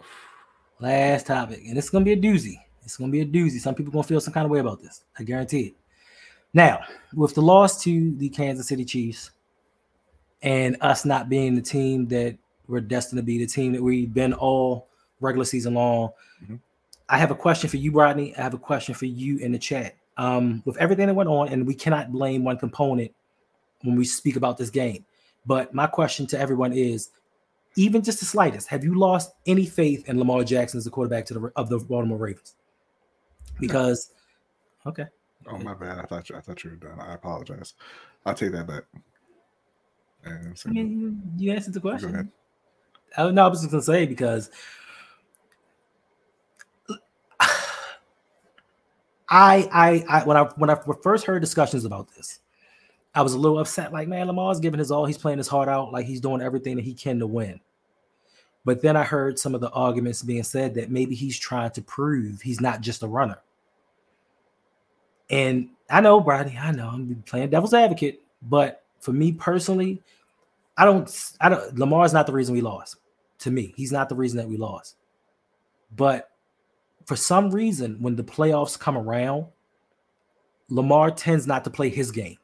S2: and it's gonna be a doozy. Some people gonna feel some kind of way about this. I guarantee it. Now, with the loss to the Kansas City Chiefs, and us not being the team that we're destined to be, the team that we've been all regular season long, I have a question for you, Brodney. I have a question for you in the chat. With everything that went on, and we cannot blame one component when we speak about this game. But my question to everyone is, even just the slightest, have you lost any faith in Lamar Jackson as the quarterback of the Baltimore Ravens? Because, okay.
S3: Oh, my bad. I thought you were done. I apologize. I'll take that back. And so,
S2: you answered the question.
S3: Go ahead.
S2: I was just going to say, because when I first heard discussions about this, I was a little upset. Like, man, Lamar's giving his all. He's playing his heart out. Like, he's doing everything that he can to win. But then I heard some of the arguments being said that maybe he's trying to prove he's not just a runner. And I know, Brodney, I'm playing devil's advocate. But for me personally, I don't. Lamar's not the reason we lost. To me, he's not the reason that we lost. But for some reason, when the playoffs come around, Lamar tends not to play his game.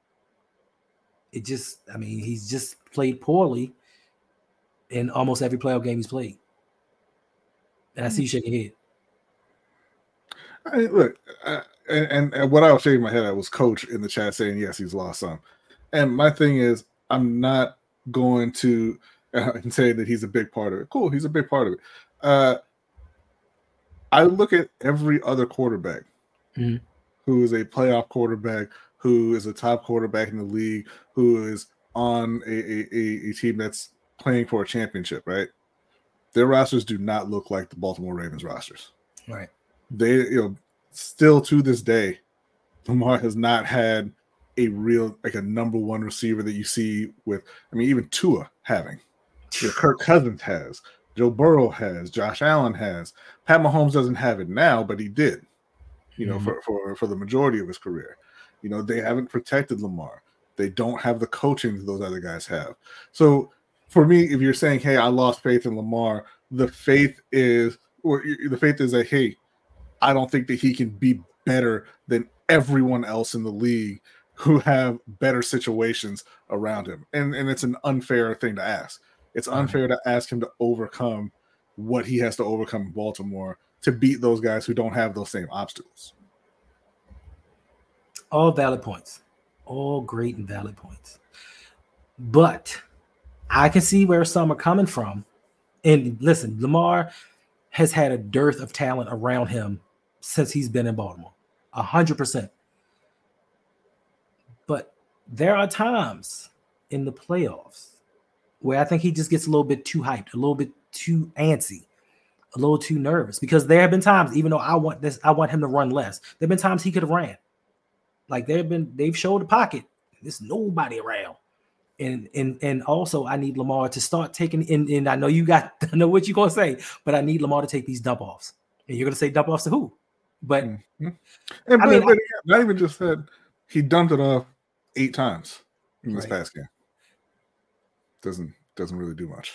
S2: He's just played poorly in almost every playoff game he's played. And I see you shaking your head.
S3: Look, and what I was shaking my head at was Coach in the chat saying, yes, he's lost some. And my thing is, I'm not going to say that he's a big part of it. Cool, he's a big part of it. I look at every other quarterback who is a playoff quarterback, who is a top quarterback in the league, who is on a team that's playing for a championship, right? Their rosters do not look like the Baltimore Ravens rosters.
S2: Right.
S3: They, still to this day, Lamar has not had a real, like a number one receiver that you see with, even Tua having. Kirk Cousins has. Joe Burrow has. Josh Allen has. Pat Mahomes doesn't have it now, but he did, for the majority of his career. They haven't protected Lamar. They don't have the coaching that those other guys have. So for me, if you're saying, hey, I lost faith in Lamar, the faith is that, hey, I don't think that he can be better than everyone else in the league who have better situations around him. And it's an unfair thing to ask. It's unfair to ask him to overcome what he has to overcome in Baltimore to beat those guys who don't have those same obstacles.
S2: All valid points. All great and valid points. But I can see where some are coming from. And listen, Lamar, has had a dearth of talent around him since he's been in Baltimore. 100%. But there are times in the playoffs where I think he just gets a little bit too hyped, a little bit too antsy, a little too nervous. Because there have been times, even though I want him to run less. There have been times he could have ran. Like they've showed the pocket. There's nobody around. And also I need Lamar to start taking and I know I know what you're gonna say, but I need Lamar to take these dump offs. And you're gonna say dump offs to who? But
S3: not even just that, he dumped it off 8 times in this past game. Doesn't really do much.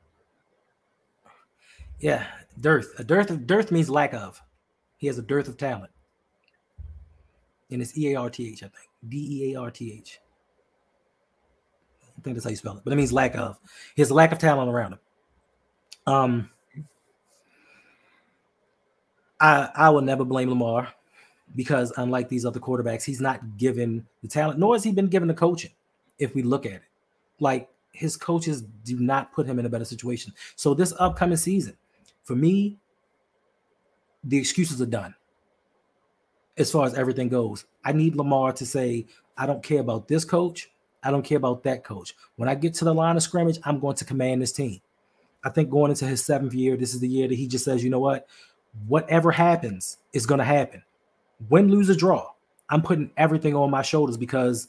S2: Yeah, dearth. Dearth means lack of. He has a dearth of talent. And it's EARTH, I think. DEARTH. I think that's how you spell it, but it means lack of. He has a lack of talent around him. I will never blame Lamar because unlike these other quarterbacks, he's not given the talent, nor has he been given the coaching. If we look at it, like his coaches do not put him in a better situation. So this upcoming season, for me, the excuses are done. As far as everything goes, I need Lamar to say, I don't care about this coach. I don't care about that coach. When I get to the line of scrimmage, I'm going to command this team. I think going into his 7th year, this is the year that he just says, you know what? Whatever happens is going to happen. Win, lose, or draw. I'm putting everything on my shoulders because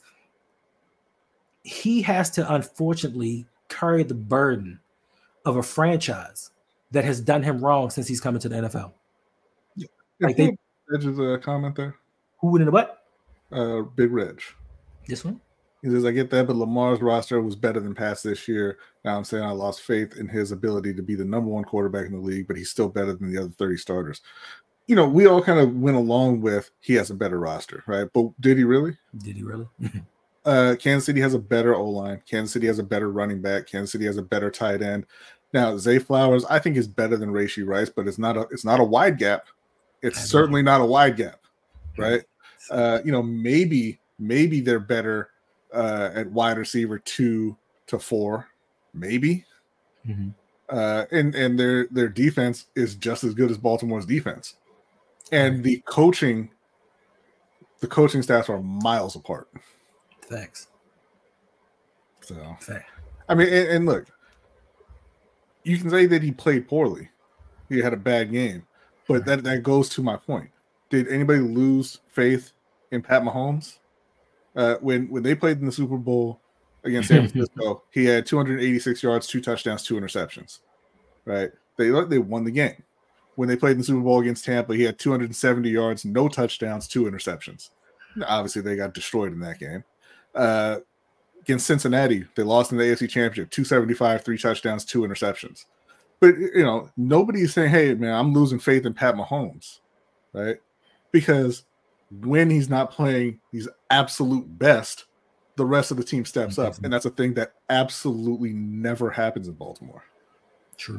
S2: he has to unfortunately carry the burden of a franchise that has done him wrong since he's come into the NFL.
S3: Yeah. Like Reg's a comment there.
S2: Who in the what?
S3: Big Reg.
S2: This one?
S3: He says, I get that, but Lamar's roster was better than past this year. Now I'm saying I lost faith in his ability to be the number 1 quarterback in the league, but he's still better than the other 30 starters. You know, we all kind of went along with he has a better roster, right? But did he really?
S2: Did he really?
S3: Kansas City has a better O-line. Kansas City has a better running back. Kansas City has a better tight end. Now, Zay Flowers, I think, is better than Rashee Rice, but it's not a wide gap. It's certainly not a wide gap, right? Maybe they're better at wide receiver 2 to 4, maybe.
S2: Mm-hmm.
S3: And their defense is just as good as Baltimore's defense. And the coaching staffs are miles apart.
S2: Thanks.
S3: So, I mean, and look, you can say that he played poorly. He had a bad game. But that goes to my point. Did anybody lose faith in Pat Mahomes? When they played in the Super Bowl against San Francisco, he had 286 yards, 2 touchdowns, 2 interceptions. Right? They won the game. When they played in the Super Bowl against Tampa, he had 270 yards, no touchdowns, 2 interceptions. Now, obviously, they got destroyed in that game. Against Cincinnati, they lost in the AFC Championship, 275, 3 touchdowns, 2 interceptions. But, nobody's saying, hey, man, I'm losing faith in Pat Mahomes, right? Because when he's not playing his absolute best, the rest of the team steps up. And that's a thing that absolutely never happens in Baltimore.
S2: True.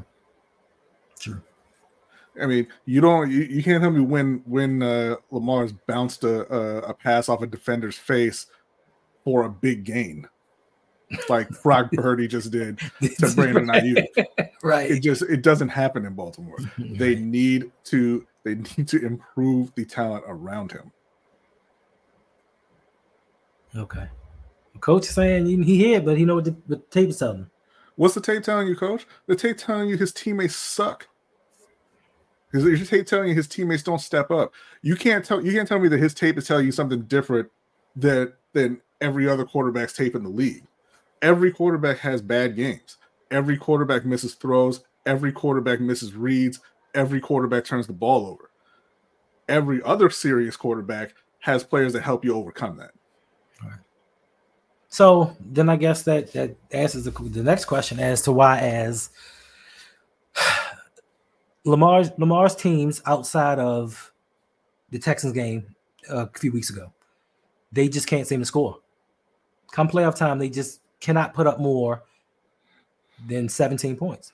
S3: I mean, you can't tell me when Lamar's bounced a pass off a defender's face for a big gain, like Brock Purdy just did to Brandon Ayuk.
S2: Right.
S3: It doesn't happen in Baltimore.
S2: Right.
S3: They need to improve the talent around him.
S2: Okay. Coach is saying he here, but he know what the tape is telling him.
S3: What's the tape telling you, Coach? The tape telling you his teammates suck. His tape telling you his teammates don't step up. You can't tell me that his tape is telling you something different than every other quarterback's tape in the league. Every quarterback has bad games. Every quarterback misses throws. Every quarterback misses reads. Every quarterback turns the ball over. Every other serious quarterback has players that help you overcome that.
S2: All right. So then I guess that answers the next question as to why, as Lamar's teams outside of the Texans game a few weeks ago, they just can't seem to score. Come playoff time, they just cannot put up more than 17 points.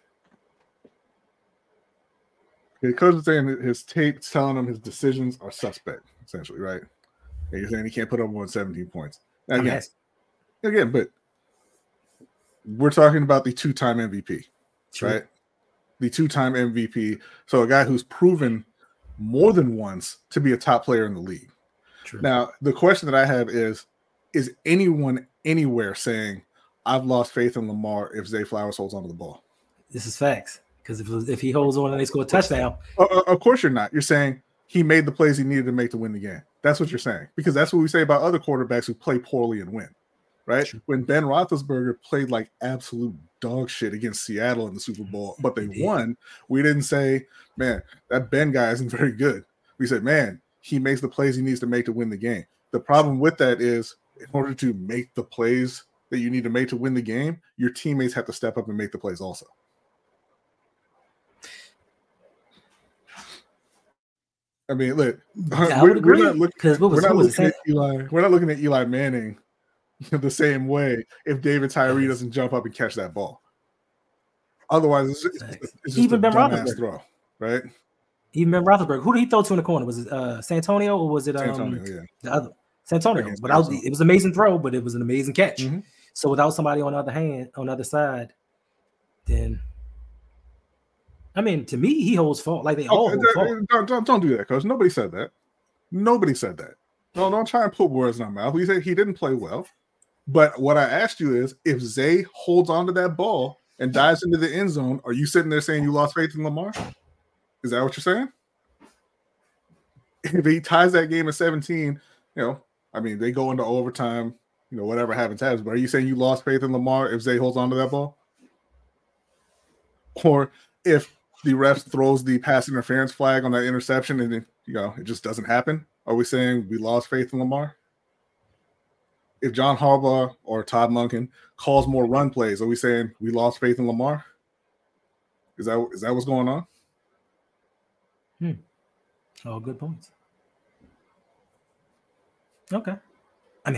S3: The coach is saying that his tape's telling him his decisions are suspect, essentially, right? And you're saying he can't put up more than 17 points. Now, again, but we're talking about the 2-time MVP,
S2: True.
S3: right? the 2-time MVP. So a guy who's proven more than once to be a top player in the league.
S2: True.
S3: Now, the question that I have is anyone anywhere saying, I've lost faith in Lamar if Zay Flowers holds onto the ball?
S2: This is facts. Because if he holds on and they score a touchdown.
S3: Of course you're not. You're saying he made the plays he needed to make to win the game. That's what you're saying. Because that's what we say about other quarterbacks who play poorly and win. Right? True. When Ben Roethlisberger played like absolute dog shit against Seattle in the Super Bowl, but they won, we didn't say, man, that Ben guy isn't very good. We said, man, he makes the plays he needs to make to win the game. The problem with that is, in order to make the plays that you need to make to win the game, your teammates have to step up and make the plays also. I mean, look, we're not looking at Eli Manning the same way if David Tyree doesn't jump up and catch that ball. Otherwise, it's just
S2: even Ben
S3: Roethlisberger throw, right?
S2: Even Ben Roethlisberger. Who did he throw to in the corner? Was it Santonio or was it
S3: Santonio?
S2: The other Santonio? But it was an amazing throw, but it was an amazing catch. Mm-hmm. So without somebody on the other side, then I mean, to me, he holds fault. Like they all hold fault.
S3: Don't do that, Coach. Nobody said that. Nobody said that. No, don't try and put words in our mouth. We said he didn't play well. But what I asked you is, if Zay holds onto that ball and dives into the end zone, are you sitting there saying you lost faith in Lamar? Is that what you're saying? If he ties that game at 17, I mean, they go into overtime, whatever happens. But are you saying you lost faith in Lamar if Zay holds onto that ball? Or if the ref throws the pass interference flag on that interception and it just doesn't happen, are we saying we lost faith in Lamar? If John Harbaugh or Todd Monken calls more run plays, are we saying we lost faith in Lamar? Is that what's going on?
S2: All good points. Okay. I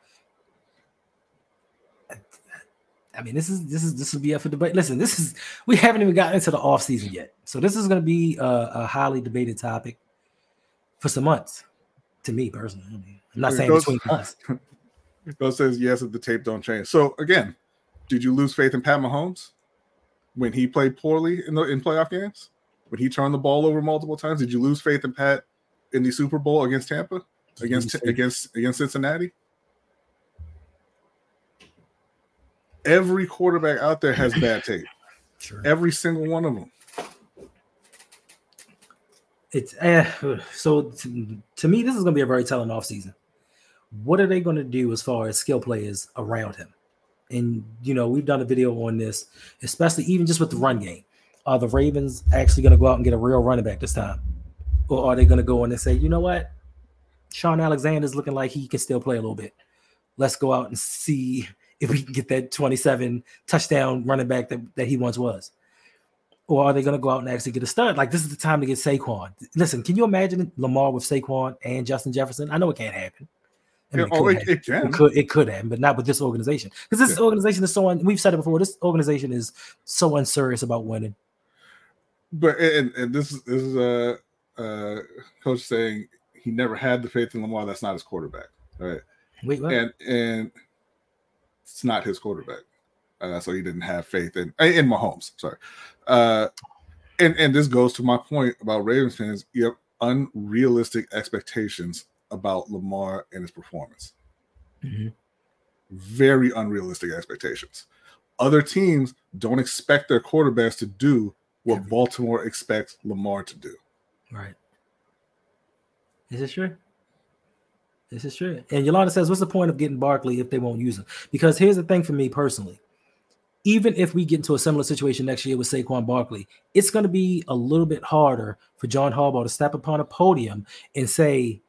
S2: mean, this will be up for debate. Listen, we haven't even gotten into the off season yet, so this is going to be a highly debated topic for some months. To me personally, I mean, I'm not saying between us.
S3: Bill says yes if the tape don't change. So again, did you lose faith in Pat Mahomes when he played poorly in playoff games? When he turned the ball over multiple times, did you lose faith in Pat in the Super Bowl against Tampa, against Cincinnati? Every quarterback out there has bad tape.
S2: Sure.
S3: Every single one of them.
S2: It's so to me, this is going to be a very telling offseason. What are they going to do as far as skill players around him? And, we've done a video on this, especially even just with the run game. Are the Ravens actually going to go out and get a real running back this time? Or are they going to go in and say, you know what? Sean Alexander's looking like he can still play a little bit. Let's go out and see if we can get that 27 touchdown running back that he once was. Or are they going to go out and actually get a stud? Like, this is the time to get Saquon. Listen, can you imagine Lamar with Saquon and Justin Jefferson? I know it can't happen.
S3: It can.
S2: It could happen, but not with this organization. Because this organization is we've said it before, this organization is so unserious about winning.
S3: But and this is coach saying he never had the faith in Lamar. That's not his quarterback, right?
S2: Wait, what?
S3: And it's not his quarterback, so he didn't have faith in Mahomes. Sorry, and this goes to my point about Ravens fans. You have unrealistic expectations about Lamar and his performance.
S2: Mm-hmm.
S3: Very unrealistic expectations. Other teams don't expect their quarterbacks to do what Baltimore expects Lamar to do.
S2: Right. Is this true? This is true. And Yolanda says, what's the point of getting Barkley if they won't use him? Because here's the thing for me personally. Even if we get into a similar situation next year with Saquon Barkley, it's going to be a little bit harder for John Harbaugh to step upon a podium and say,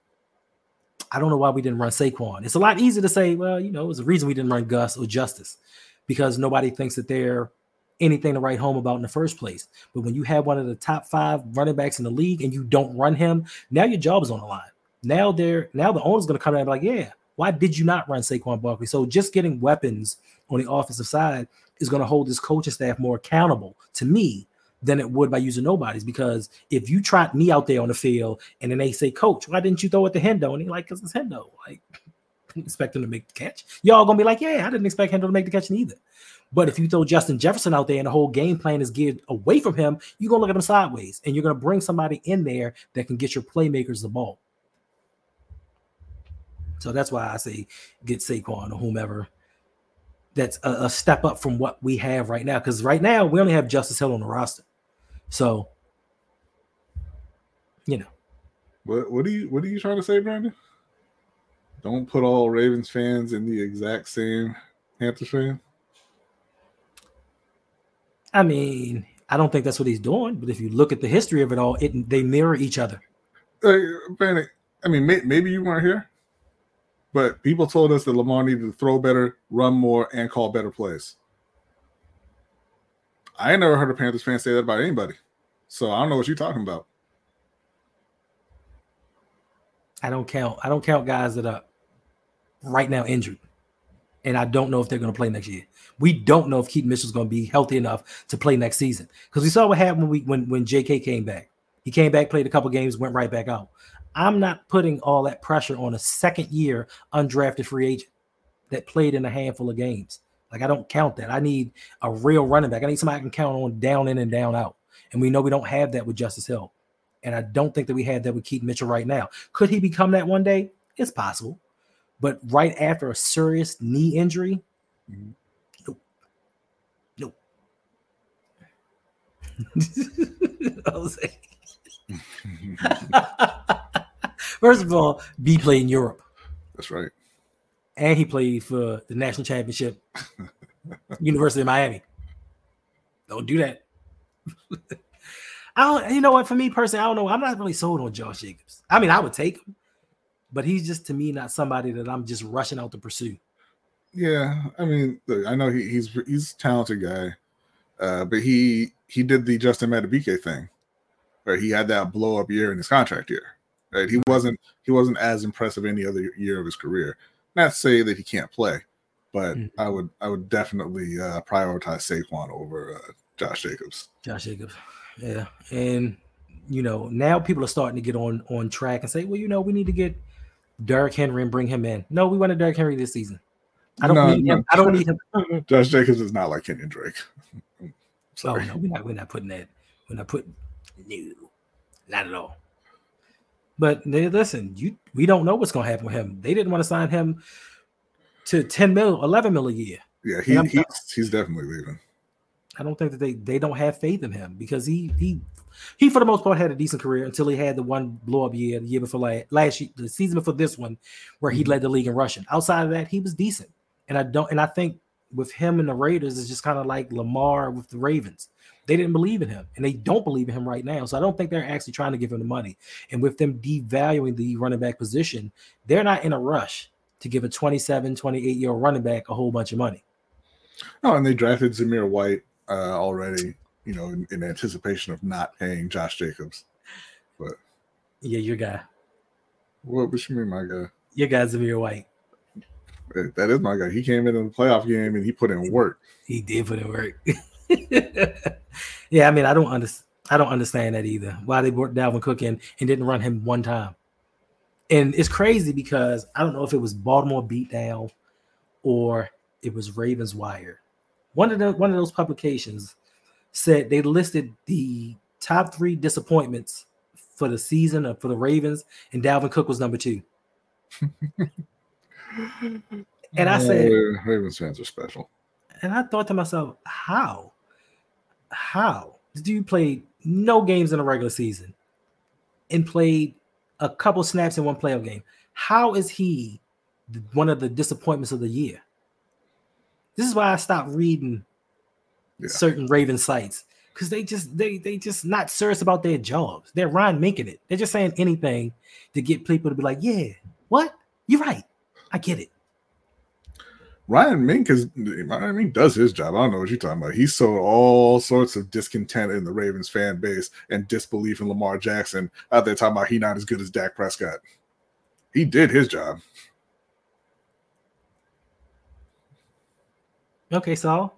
S2: I don't know why we didn't run Saquon. It's a lot easier to say, well, it was a reason we didn't run Gus or Justice, because nobody thinks that they're anything to write home about in the first place. But when you have one of the top 5 running backs in the league and you don't run him, now your job is on the line. Now the owner's going to come out and be like, yeah, why did you not run Saquon Barkley? So just getting weapons on the offensive side is going to hold this coaching staff more accountable to me than it would by using nobodies. Because if you trot me out there on the field and then they say, Coach, why didn't you throw it to Hendo? And he's like, because it's Hendo. Like, I didn't expect him to make the catch. Y'all going to be like, yeah, I didn't expect Hendo to make the catch neither. But if you throw Justin Jefferson out there and the whole game plan is geared away from him, you're going to look at him sideways, and you're going to bring somebody in there that can get your playmakers the ball. So that's why I say get Saquon or whomever. That's a step up from what we have right now. Because right now, we only have Justice Hill on the roster. So, you know.
S3: What are you trying to say, Brandon? Don't put all Ravens fans in the exact same Panthers fan?
S2: I mean, I don't think that's what he's doing. But if you look at the history of it all, they mirror each other.
S3: Brandon, I mean, maybe you weren't here, but people told us that Lamar needed to throw better, run more, and call better plays. I ain't never heard a Panthers fan say that about anybody. So I don't know what you're talking about.
S2: I don't count guys that are right now injured. And I don't know if they're going to play next year. We don't know if Keaton Mitchell's going to be healthy enough to play next season. Because we saw what happened when JK came back. He came back, played a couple games, went right back out. I'm not putting all that pressure on a second-year undrafted free agent that played in a handful of games. Like, I don't count that. I need a real running back. I need somebody I can count on down in and down out. And we know we don't have that with Justice Hill. And I don't think that we have that with Keaton Mitchell right now. Could he become that one day? It's possible. But right after a serious knee injury, nope. First of all, B played in Europe.
S3: That's right.
S2: And he played for the national championship, University of Miami. Don't do that. You know what? For me personally, I don't know. I'm not really sold on Josh Jacobs. I mean, I would take him, but he's just, to me, not somebody that I'm just rushing out to pursue.
S3: Yeah, I mean, look, I know he's a talented guy, but he did the Justin Madubuike thing, where he had that blow up year in his contract year. Right? He wasn't as impressive any other year of his career. Not to say that he can't play, but I would definitely prioritize Saquon over Josh Jacobs.
S2: Josh Jacobs, yeah, and now people are starting to get on track and say, well, we need to get Derrick Henry and bring him in. No, we wanted Derrick Henry this season. I don't need him. I don't need him.
S3: Josh Jacobs is not like Kenyon Drake.
S2: Sorry. Oh no, we're not putting that. We're not putting not at all. But listen, we don't know what's going to happen with him. They didn't want to sign him to 10 mil, 11 mil a year.
S3: Yeah, he's definitely leaving. I
S2: don't think that they don't have faith in him because he for the most part had a decent career until he had the one blow up year, the year before last year, the season before this one, where he led the league in rushing. Outside of that, he was decent. And I think with him and the Raiders, it's just kind of like Lamar with the Ravens. They didn't believe in him, and they don't believe in him right now. So I don't think they're actually trying to give him the money. And with them devaluing the running back position, they're not in a rush to give a 27, 28-year-old running back a whole bunch of money.
S3: Oh, and they drafted Zamir White already, in anticipation of not paying Josh Jacobs. But
S2: yeah, your guy.
S3: What you mean, my guy?
S2: Your guy, Zamir White.
S3: That is my guy. He came in the playoff game and he put in work.
S2: He did put in work. Yeah, I mean, I don't understand that either. Why they brought Dalvin Cook in and didn't run him one time. And it's crazy because I don't know if it was Baltimore Beatdown or it was Ravens Wire. One of those publications said they listed the top 3 disappointments for the season for the Ravens, and Dalvin Cook was number 2. And I said,
S3: Ravens fans are special.
S2: And I thought to myself, how did you play no games in a regular season and played a couple snaps in one playoff game? How is he one of the disappointments of the year? This is why I stopped reading certain Raven sites, because they just not serious about their jobs. They're Ryan Minking it. They're just saying anything to get people to be like, yeah, what? You're right. I get it.
S3: Ryan Mink does his job. I don't know what you're talking about. He sowed all sorts of discontent in the Ravens fan base and disbelief in Lamar Jackson out there talking about he not as good as Dak Prescott. He did his job.
S2: Okay, Saul.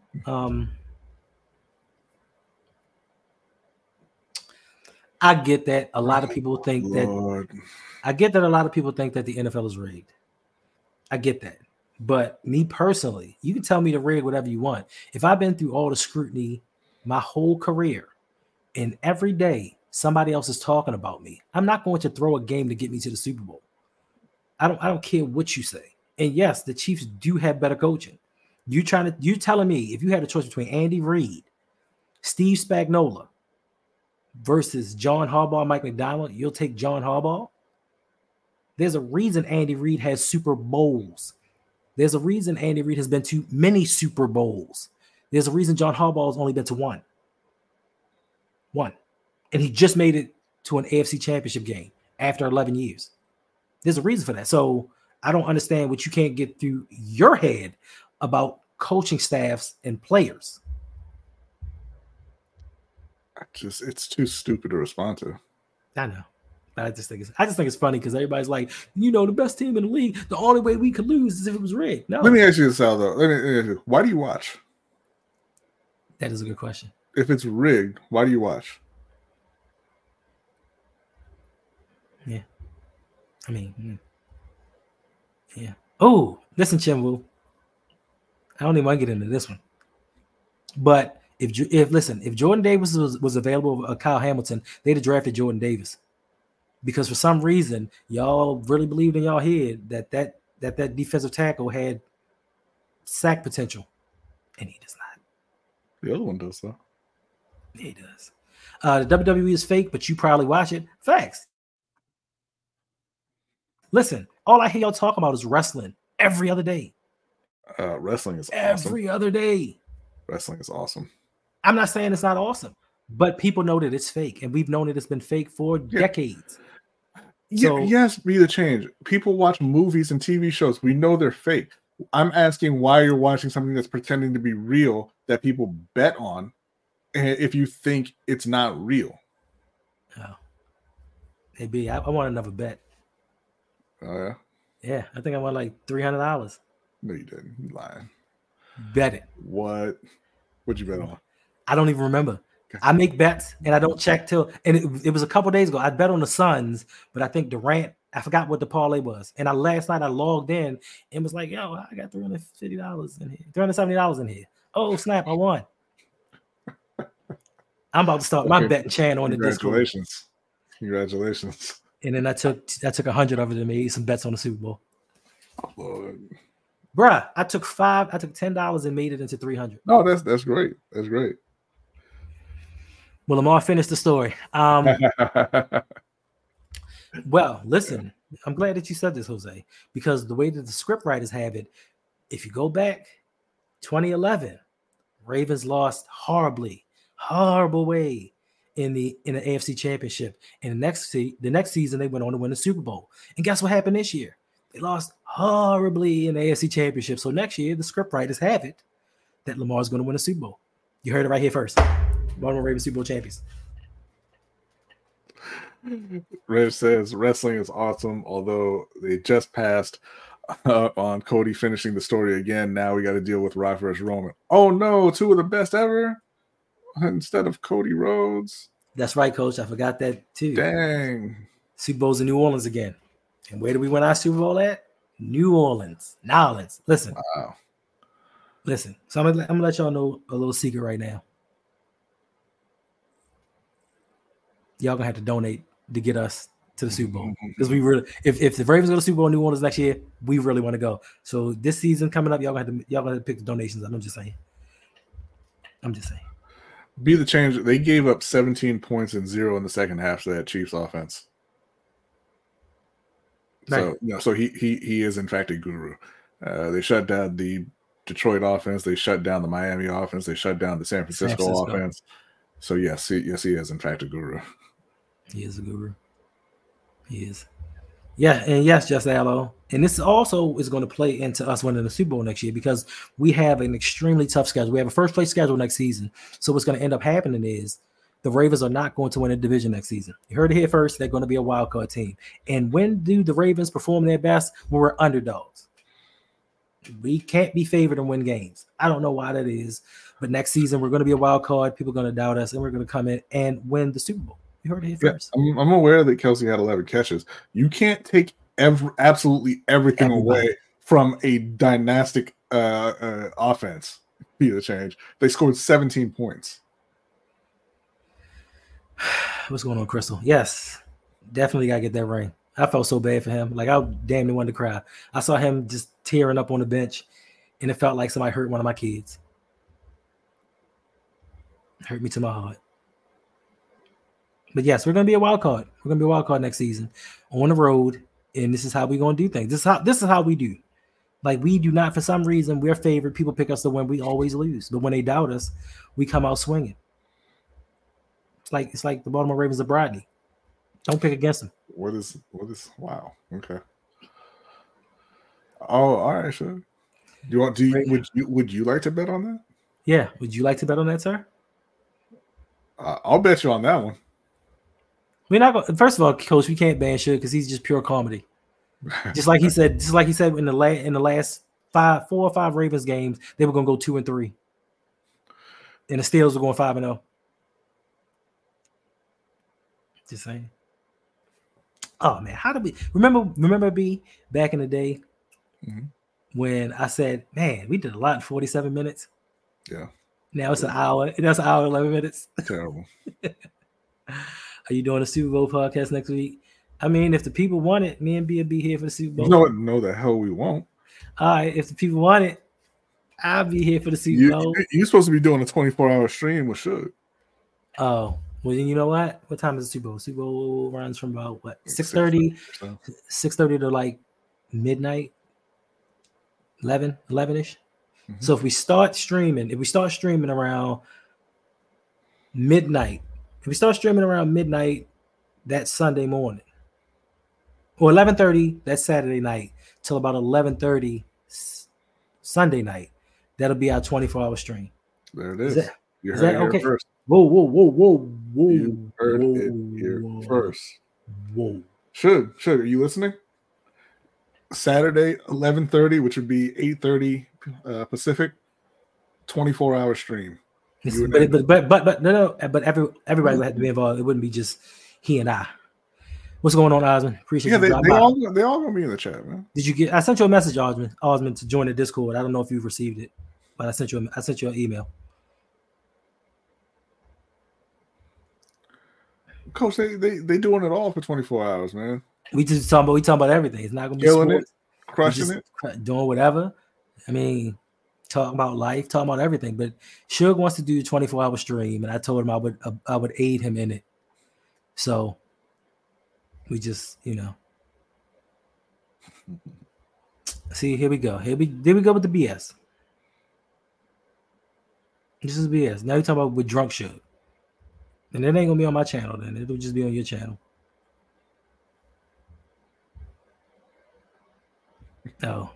S2: I get that a lot of people think that. I get that a lot of people think that the NFL is rigged. I get that. But me personally, you can tell me to rig whatever you want. If I've been through all the scrutiny my whole career, and every day somebody else is talking about me, I'm not going to throw a game to get me to the Super Bowl. I don't care what you say. And yes, the Chiefs do have better coaching. You telling me if you had a choice between Andy Reid, Steve Spagnuolo versus John Harbaugh, Mike McDonald, you'll take John Harbaugh? There's a reason Andy Reid has Super Bowls. There's a reason Andy Reid has been to many Super Bowls. There's a reason John Harbaugh has only been to one. And he just made it to an AFC Championship game after 11 years. There's a reason for that. So I don't understand what you can't get through your head about coaching staffs and players.
S3: It's too stupid to respond to.
S2: I know. But I just think it's funny because everybody's like, the best team in the league, the only way we could lose is if it was rigged. No.
S3: Let me ask you this, Sal, though. Let me ask you, why do you watch?
S2: That is a good question.
S3: If it's rigged, why do you watch?
S2: Yeah. I mean, yeah. Oh, listen, Chinwoo. I don't even want to get into this one. But if Jordan Davis was available over Kyle Hamilton, they'd have drafted Jordan Davis. Because for some reason, y'all really believed in y'all head that defensive tackle had sack potential. And he does not.
S3: The other one does, though.
S2: He does. The WWE is fake, but you probably watch it. Facts. Listen, all I hear y'all talk about is wrestling every other day.
S3: Wrestling is
S2: every other day.
S3: Wrestling is awesome.
S2: I'm not saying it's not awesome, but people know that it's fake, and we've known that it's been fake for decades.
S3: So, yes, be the change. People watch movies and TV shows. We know they're fake. I'm asking why you're watching something that's pretending to be real that people bet on, if you think it's not real.
S2: Oh, maybe I want another bet.
S3: Oh yeah.
S2: Yeah, I think I won like $300.
S3: No, you didn't. You lying.
S2: Bet it.
S3: What? What'd you bet on?
S2: I don't even remember. I make bets and I don't check till, and it was a couple days ago. I bet on the Suns, but I think Durant, I forgot what the parlay was. And last night I logged in and was like, yo, I got $350 in here, $370 in here. Oh, snap, I won. I'm about to start my betting channel on the Discord.
S3: Congratulations.
S2: And then I took 100 of it and made some bets on the Super Bowl.
S3: Oh, Lord.
S2: Bruh, I took $10 and made it into 300.
S3: No, that's great. That's great.
S2: Well, Lamar finished the story. Well, listen, I'm glad that you said this, Jose, because the way that the script writers have it, if you go back 2011, Ravens lost horrible way in the AFC Championship. And the next season, they went on to win the Super Bowl. And guess what happened this year? They lost horribly in the AFC Championship. So next year, the script writers have it that Lamar is going to win a Super Bowl. You heard it right here first. Baltimore Ravens Super Bowl champions.
S3: Reg says wrestling is awesome, although they just passed on Cody finishing the story again. Now we got to deal with Rock vs. Roman. Oh no, two of the best ever instead of Cody Rhodes.
S2: That's right, Coach. I forgot that too.
S3: Dang.
S2: Super Bowl's in New Orleans again. And where do we win our Super Bowl at? New Orleans. Nolens. Listen.
S3: Wow.
S2: Listen. So I'm gonna let y'all know a little secret right now. Y'all gonna have to donate to get us to the Super Bowl because we really, if the Ravens go to the Super Bowl in New Orleans next year, we really want to go. So this season coming up, y'all gonna have to pick the donations. I'm just saying.
S3: Be the change. They gave up 17 points and 0 in the second half to that Chiefs offense. Right. So he is in fact a guru. They shut down the Detroit offense. They shut down the Miami offense. They shut down the San Francisco offense. So yes, he is in fact a guru.
S2: He is a guru. He is. Yeah, and yes, Just Allo. And this also is going to play into us winning the Super Bowl next year because we have an extremely tough schedule. We have a first place schedule next season. So what's going to end up happening is the Ravens are not going to win a division next season. You heard it here first. They're going to be a wild card team. And when do the Ravens perform their best? When we're underdogs. We can't be favored and win games. I don't know why that is. But next season, we're going to be a wild card. People are going to doubt us, and we're going to come in and win the Super Bowl. You heard it here first.
S3: I'm aware that Kelsey had 11 catches. You can't take absolutely everything away from a dynastic offense be the change. They scored 17 points.
S2: What's going on, Crystal? Yes, definitely got to get that ring. I felt so bad for him. Like, I damn near wanted to cry. I saw him just tearing up on the bench, and it felt like somebody hurt one of my kids. It hurt me to my heart. But yes, we're going to be a wild card. We're going to be a wild card next season on the road, and this is how we're going to do things. This is how we do. Like, we do not, for some reason, we're favored. People pick us to win. We always lose. But when they doubt us, we come out swinging. It's like the Baltimore Ravens of Bradley. Don't pick against them.
S3: What is wow. Okay. Oh, all right, sure. Would you like to bet on that?
S2: Yeah. Would you like to bet on that, sir?
S3: I'll bet you on that one.
S2: We're not going. First of all, Coach, we can't ban Suge because he's just pure comedy. Just like he said in the last 4 or 5 Ravens games, they were going to go 2-3, and the Steelers were going 5-0. Just saying. Oh man, how did we remember B back in the day when I said, man, we did a lot in 47 minutes.
S3: Yeah.
S2: Now it's an hour. That's an hour and 11 minutes.
S3: Terrible.
S2: Are you doing a Super Bowl podcast next week? I mean, if the people want it, me and B will be here for the Super Bowl.
S3: No, the hell we won't.
S2: All right, if the people want it, I'll be here for the Super Bowl.
S3: You're supposed to be doing a 24-hour stream with Suge.
S2: Oh, well, then you know what? What time is the Super Bowl? Super Bowl runs from about, 6:30? 6:30 to like midnight, 11-ish. Mm-hmm. So if we start streaming around midnight, that's Sunday morning, or 11:30, that's Saturday night, till about 11:30 Sunday night. That'll be our 24-hour stream.
S3: There it is.
S2: Is that okay?
S3: First.
S2: Whoa.
S3: You heard it here first.
S2: Whoa.
S3: Should are you listening? Saturday, 11:30, which would be 8:30 Pacific, 24-hour stream. But everybody would have to be involved. It wouldn't be just he and I. What's going on, Osmond? Appreciate you. They all gonna be in the chat, man.
S2: Did you get? I sent you a message, Osmond, to join the Discord. I don't know if you've received it, but I sent you an email.
S3: Coach, they doing it all for 24 hours, man.
S2: We talking about everything. It's not gonna be
S3: killing
S2: sports.
S3: It, crushing it,
S2: doing whatever. I mean, talking about life, talking about everything. But Suge wants to do a 24-hour stream, and I told him I would aid him in it. So we just, see, here we go. There we go with the BS. This is BS. Now you're talking about with drunk Suge. And it ain't gonna be on my channel then. It'll just be on your channel. Oh.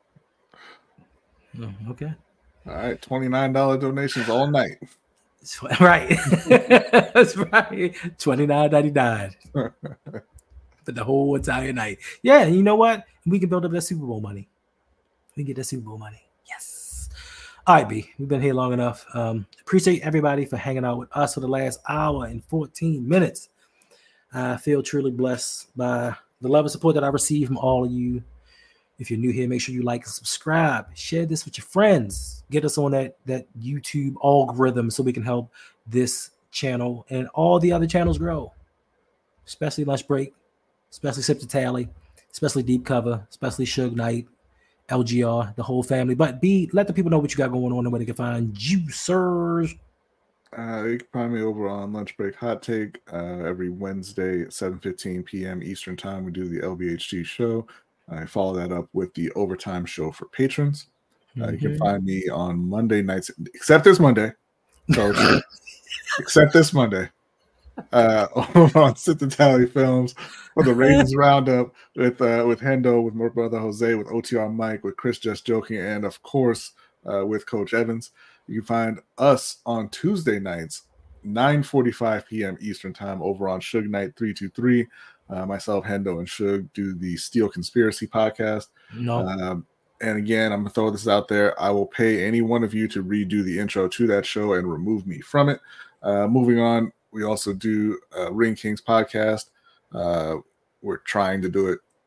S2: Okay.
S3: All right, $29 donations all night.
S2: Right. That's right. $29.99 for the whole entire night. Yeah, you know what? We can build up that Super Bowl money. We can get that Super Bowl money. Yes. All right, B. We've been here long enough. Appreciate everybody for hanging out with us for the last hour and 14 minutes. I feel truly blessed by the love and support that I receive from all of you. If you're new here, make sure you like and subscribe. Share this with your friends. Get us on that YouTube algorithm so we can help this channel and all the other channels grow. Especially Lunch Break, especially Sip to Tally, especially Deep Cover, especially Suge Knight, LGR, the whole family. But B, let the people know what you got going on and where they can find you, sirs.
S3: You can find me over on Lunch Break Hot Take every Wednesday at 7:15 p.m. Eastern Time. We do the LBHG show. I follow that up with the Overtime show for patrons. You can find me on Monday nights, except this Monday. So, except this Monday. Over on Sit the Tally Films for the Ravens Roundup with Hendo, with my brother Jose, with OTR Mike, with Chris Just Joking, and of course with Coach Evans. You can find us on Tuesday nights, 9:45 p.m. Eastern Time over on Suge Knight 323. Myself, Hendo, and Suge do the Steel Conspiracy podcast.
S2: No.
S3: And again, I'm going to throw this out there. I will pay any one of you to redo the intro to that show and remove me from it. Moving on, we also do Ring Kings podcast. We're trying to do it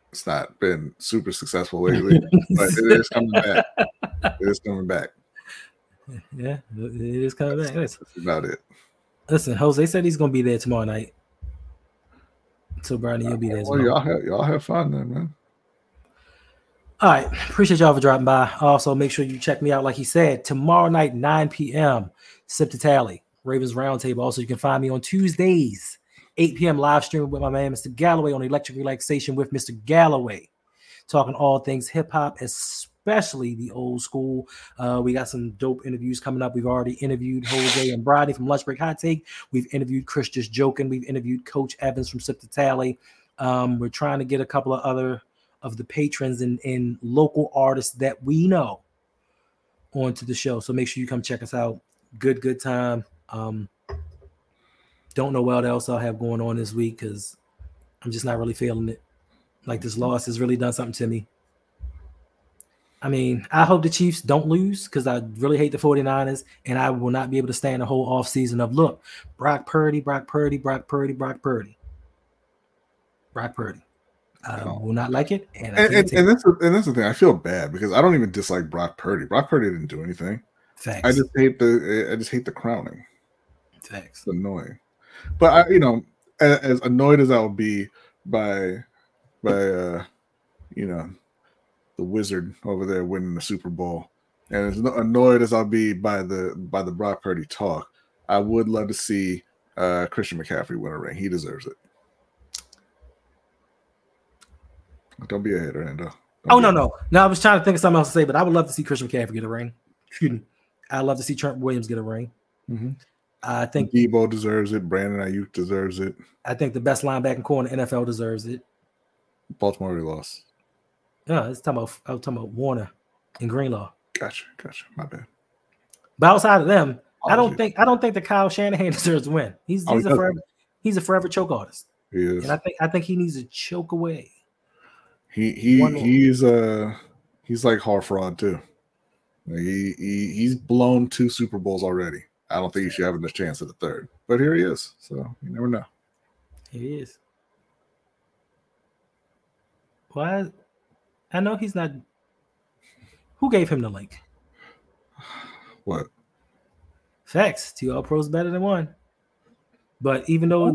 S3: It's not been super successful lately, but it is coming back. It is coming back.
S2: Yeah, it is coming back.
S3: That's about it.
S2: Listen, Jose said he's going to be there tomorrow night. So, Bernie, you'll be there
S3: well, y'all have fun then, man.
S2: All right. Appreciate y'all for dropping by. Also, make sure you check me out, like he said, tomorrow night, 9 p.m., Sip to Tally, Ravens Roundtable. Also, you can find me on Tuesdays, 8 p.m. live streaming with my man, Mr. Galloway, on Electric Relaxation with Mr. Galloway, talking all things hip-hop, especially the old school. We got some dope interviews coming up. We've already interviewed Jose and Brady from Lunch Break Hot Take. We've interviewed Chris Just Joking. We've interviewed Coach Evans from Sip to Tally. We're trying to get a couple of other of the patrons and local artists that we know onto the show. So make sure you come check us out. Good time. Don't know what else I'll have going on this week because I'm just not really feeling it. Like this loss has really done something to me. I mean, I hope the Chiefs don't lose because I really hate the 49ers, and I will not be able to stand the whole offseason of, look, Brock Purdy. I will not like it. And that's
S3: the thing. I feel bad because I don't even dislike Brock Purdy. Brock Purdy didn't do anything.
S2: Facts.
S3: I just hate the crowning.
S2: Facts.
S3: It's annoying. But as annoyed as I will be by the wizard over there winning the Super Bowl, and as annoyed as I'll be by the Brock Purdy talk, I would love to see Christian McCaffrey win a ring. He deserves it. Don't be a hater, Endo.
S2: No. I was trying to think of something else to say, but I would love to see Christian McCaffrey get a ring. Excuse me. I'd love to see Trent Williams get a ring.
S3: Mm-hmm.
S2: I think
S3: Debo deserves it. Brandon Ayuk deserves it.
S2: I think the best linebacker core in the NFL deserves it.
S3: Baltimore already lost.
S2: Yeah, I was talking about Warner and Greenlaw.
S3: Gotcha. My bad.
S2: But outside of them, I don't think that Kyle Shanahan deserves to win. He's a forever choke artist.
S3: He is.
S2: And I think he needs to choke away.
S3: He's like Harfraud too. He's blown 2 Super Bowls already. I don't think he should have a chance at the third. But here he is. So you never know.
S2: He is. Why? I know he's not. Who gave him the link?
S3: What?
S2: Facts. 2 All-Pros better than 1. But even though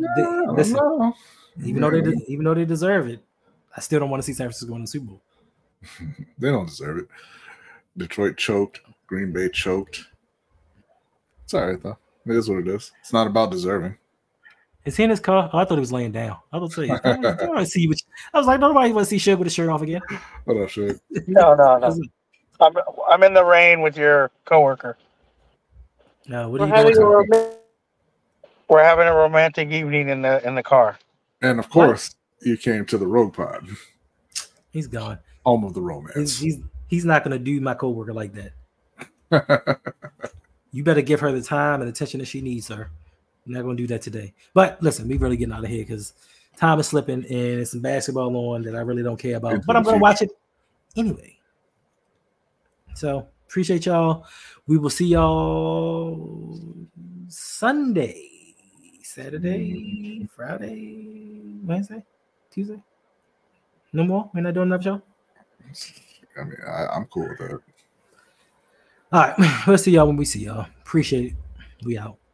S2: they deserve it, I still don't want to see San Francisco win the Super Bowl.
S3: They don't deserve it. Detroit choked. Green Bay choked. It's all right, though. It is what it is. It's not about deserving.
S2: Is he in his car? Oh, I thought he was laying down. I was like, nobody want to see Suge with his shirt off again.
S3: What up, Suge?
S4: No. I'm in the rain with your coworker.
S2: No, what are you doing?
S4: We're having a romantic evening in the car.
S3: And of course, you came to the Rogue Pod.
S2: He's gone.
S3: Home of the romance.
S2: He's not going to do my coworker like that. You better give her the time and attention that she needs, sir. You're not going to do that today. But listen, we really getting out of here because time is slipping and it's some basketball on that I really don't care about. But I'm going to watch it anyway. So appreciate y'all. We will see y'all Sunday, Saturday, Friday, Wednesday, Tuesday. No more? We're not doing another show?
S3: I mean, I'm cool with that.
S2: All right. We'll see y'all when we see y'all. Appreciate it. We out.